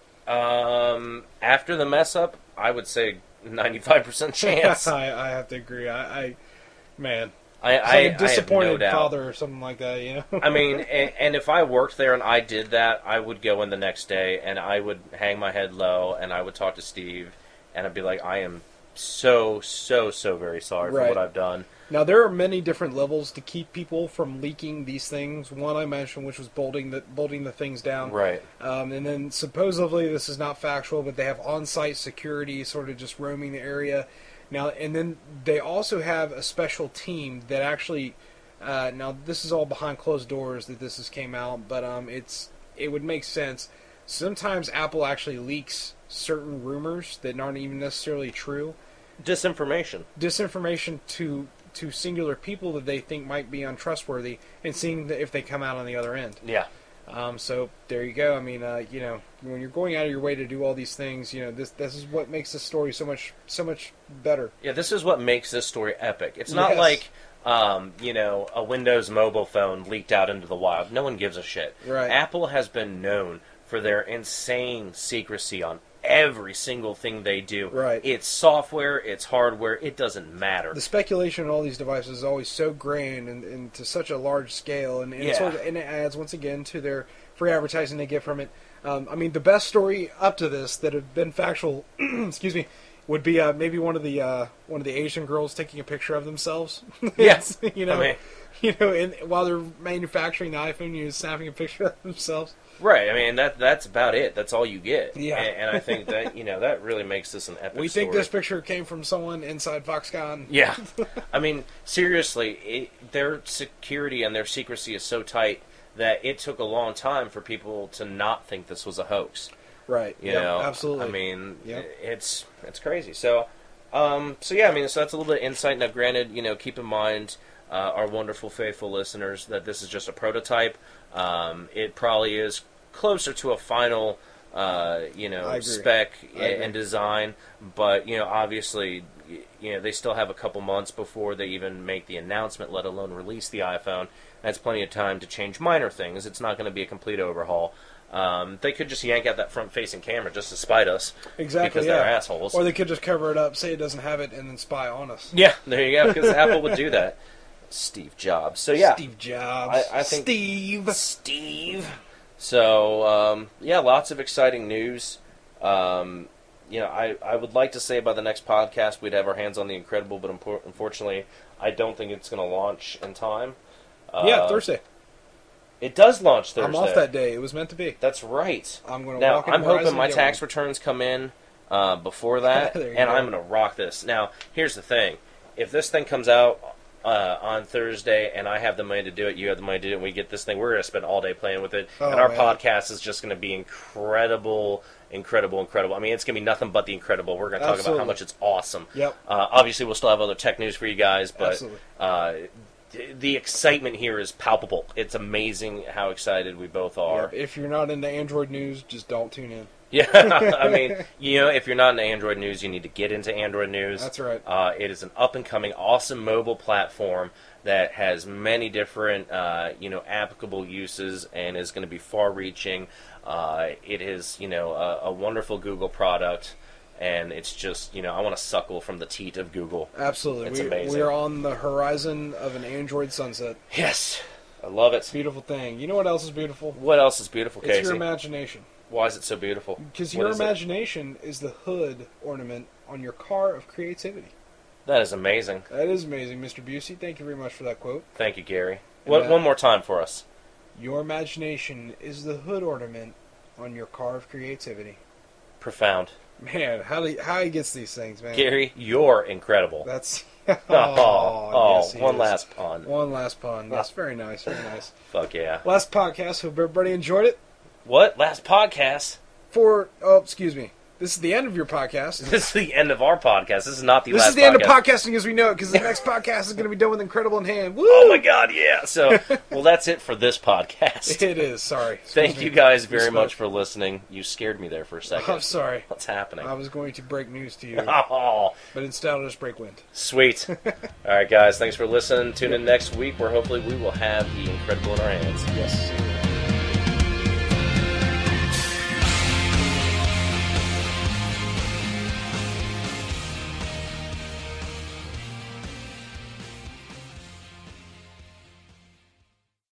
After the mess up, I would say 95% chance. I have to agree. Man, I it's like a I have disappointed no doubt. father or something like that. I mean, and if I worked there and I did that, I would go in the next day and I would hang my head low and I would talk to Steve and I'd be like, I am so very sorry for Right. what I've done. Now, there are many different levels to keep people from leaking these things. One I mentioned, which was bolting the things down. Right. And then supposedly, this is not factual, but they have on-site security sort of just roaming the area. Now, and then they also have a special team that actually, now this is all behind closed doors that this came out, but it would make sense. Sometimes Apple actually leaks certain rumors that aren't even necessarily true. Disinformation to singular people that they think might be untrustworthy, and seeing if they come out on the other end. Yeah. So there you go. I mean, when you're going out of your way to do all these things, this is what makes this story so much better. Yeah, this is what makes this story epic. It's not Yes. like, a Windows mobile phone leaked out into the wild. No one gives a shit. Right. Apple has been known for their insane secrecy on every single thing they do. Right. It's software, it's hardware, it doesn't matter. The speculation on all these devices is always so grand and to such a large scale, and Yeah. and it adds once again to their free advertising they get from it. I mean, the best story up to this that have been factual, excuse me, would be maybe one of the Asian girls taking a picture of themselves. Yes. And while they're manufacturing the iPhone, snapping a picture of themselves. Right, I mean, that's about it. That's all you get. Yeah. And I think that, that really makes this an epic We story. think this picture came from someone inside Foxconn. Yeah. I mean, seriously, their security and their secrecy is so tight that it took a long time for people to not think this was a hoax. Right. You know? Absolutely. I mean, Yep. it's crazy. So that's a little bit of insight. Now, granted, keep in mind, our wonderful, faithful listeners, that this is just a prototype. It probably is closer to a final, spec and design. But, obviously, they still have a couple months before they even make the announcement, let alone release the iPhone. That's plenty of time to change minor things. It's not going to be a complete overhaul. They could just yank out that front-facing camera just to spite us. Exactly, Because they're assholes. Or they could just cover it up, say it doesn't have it, and then spy on us. Yeah, there you go, because Apple would do that. Steve Jobs. So, yeah. Steve Jobs. I think Steve. So, lots of exciting news. I would like to say by the next podcast we'd have our hands on the Incredible, but unfortunately, I don't think it's going to launch in time. Thursday. It does launch Thursday. I'm off that day. It was meant to be. That's right. I'm going to Now, walk in I'm hoping Horizon my and get tax one. returns come in before that, There you and go. I'm going to rock this. Now, here's the thing. If this thing comes out on Thursday and I have the money to do it, you have the money to do it, and we get this thing, we're going to spend all day playing with it, and our man. podcast is just going to be incredible. I mean, it's going to be nothing but the incredible. We're going to talk about how Absolutely. much it's awesome. Yep. Obviously, we'll still have other tech news for you guys, but Absolutely. the excitement here is palpable. It's amazing how excited we both are. Yep. If you're not into Android news, just don't tune in. Yeah, I mean, if you're not into Android news, you need to get into Android news. That's right. It is an up-and-coming, awesome mobile platform that has many different, applicable uses and is going to be far-reaching. It is, a wonderful Google product, and it's just, I want to suckle from the teat of Google. Absolutely. It's amazing. We are on the horizon of an Android sunset. Yes, I love it. Beautiful thing. You know what else is beautiful? What else is beautiful, Casey? It's your imagination. Why is it so beautiful? Because What your is it? imagination is the hood ornament on your car of creativity. That is amazing. That is amazing, Mr. Busey. Thank you very much for that quote. Thank you, Gary. And, One more time for us. Your imagination is the hood ornament on your car of creativity. Profound. Man, how he gets these things, man. Gary, you're incredible. That's Yes, he one is. last pun. One last pun. Yes, very nice, very nice. Fuck yeah. Last podcast. Hope everybody enjoyed it. What? Last podcast? Excuse me. This is the end of your podcast. This is the end of our podcast. This is not the last podcast. This is the end of podcasting as we know it, because the next podcast is going to be done with Incredible in Hand. Woo! Oh my god, yeah. So, well, that's it for this podcast. It is, sorry. Thank you guys very much for listening. You scared me there for a second. I'm sorry. What's happening? I was going to break news to you, Oh, but instead I'll just break wind. sweet. All right, guys, thanks for listening. Tune in next week where hopefully we will have the Incredible in our hands. Yes.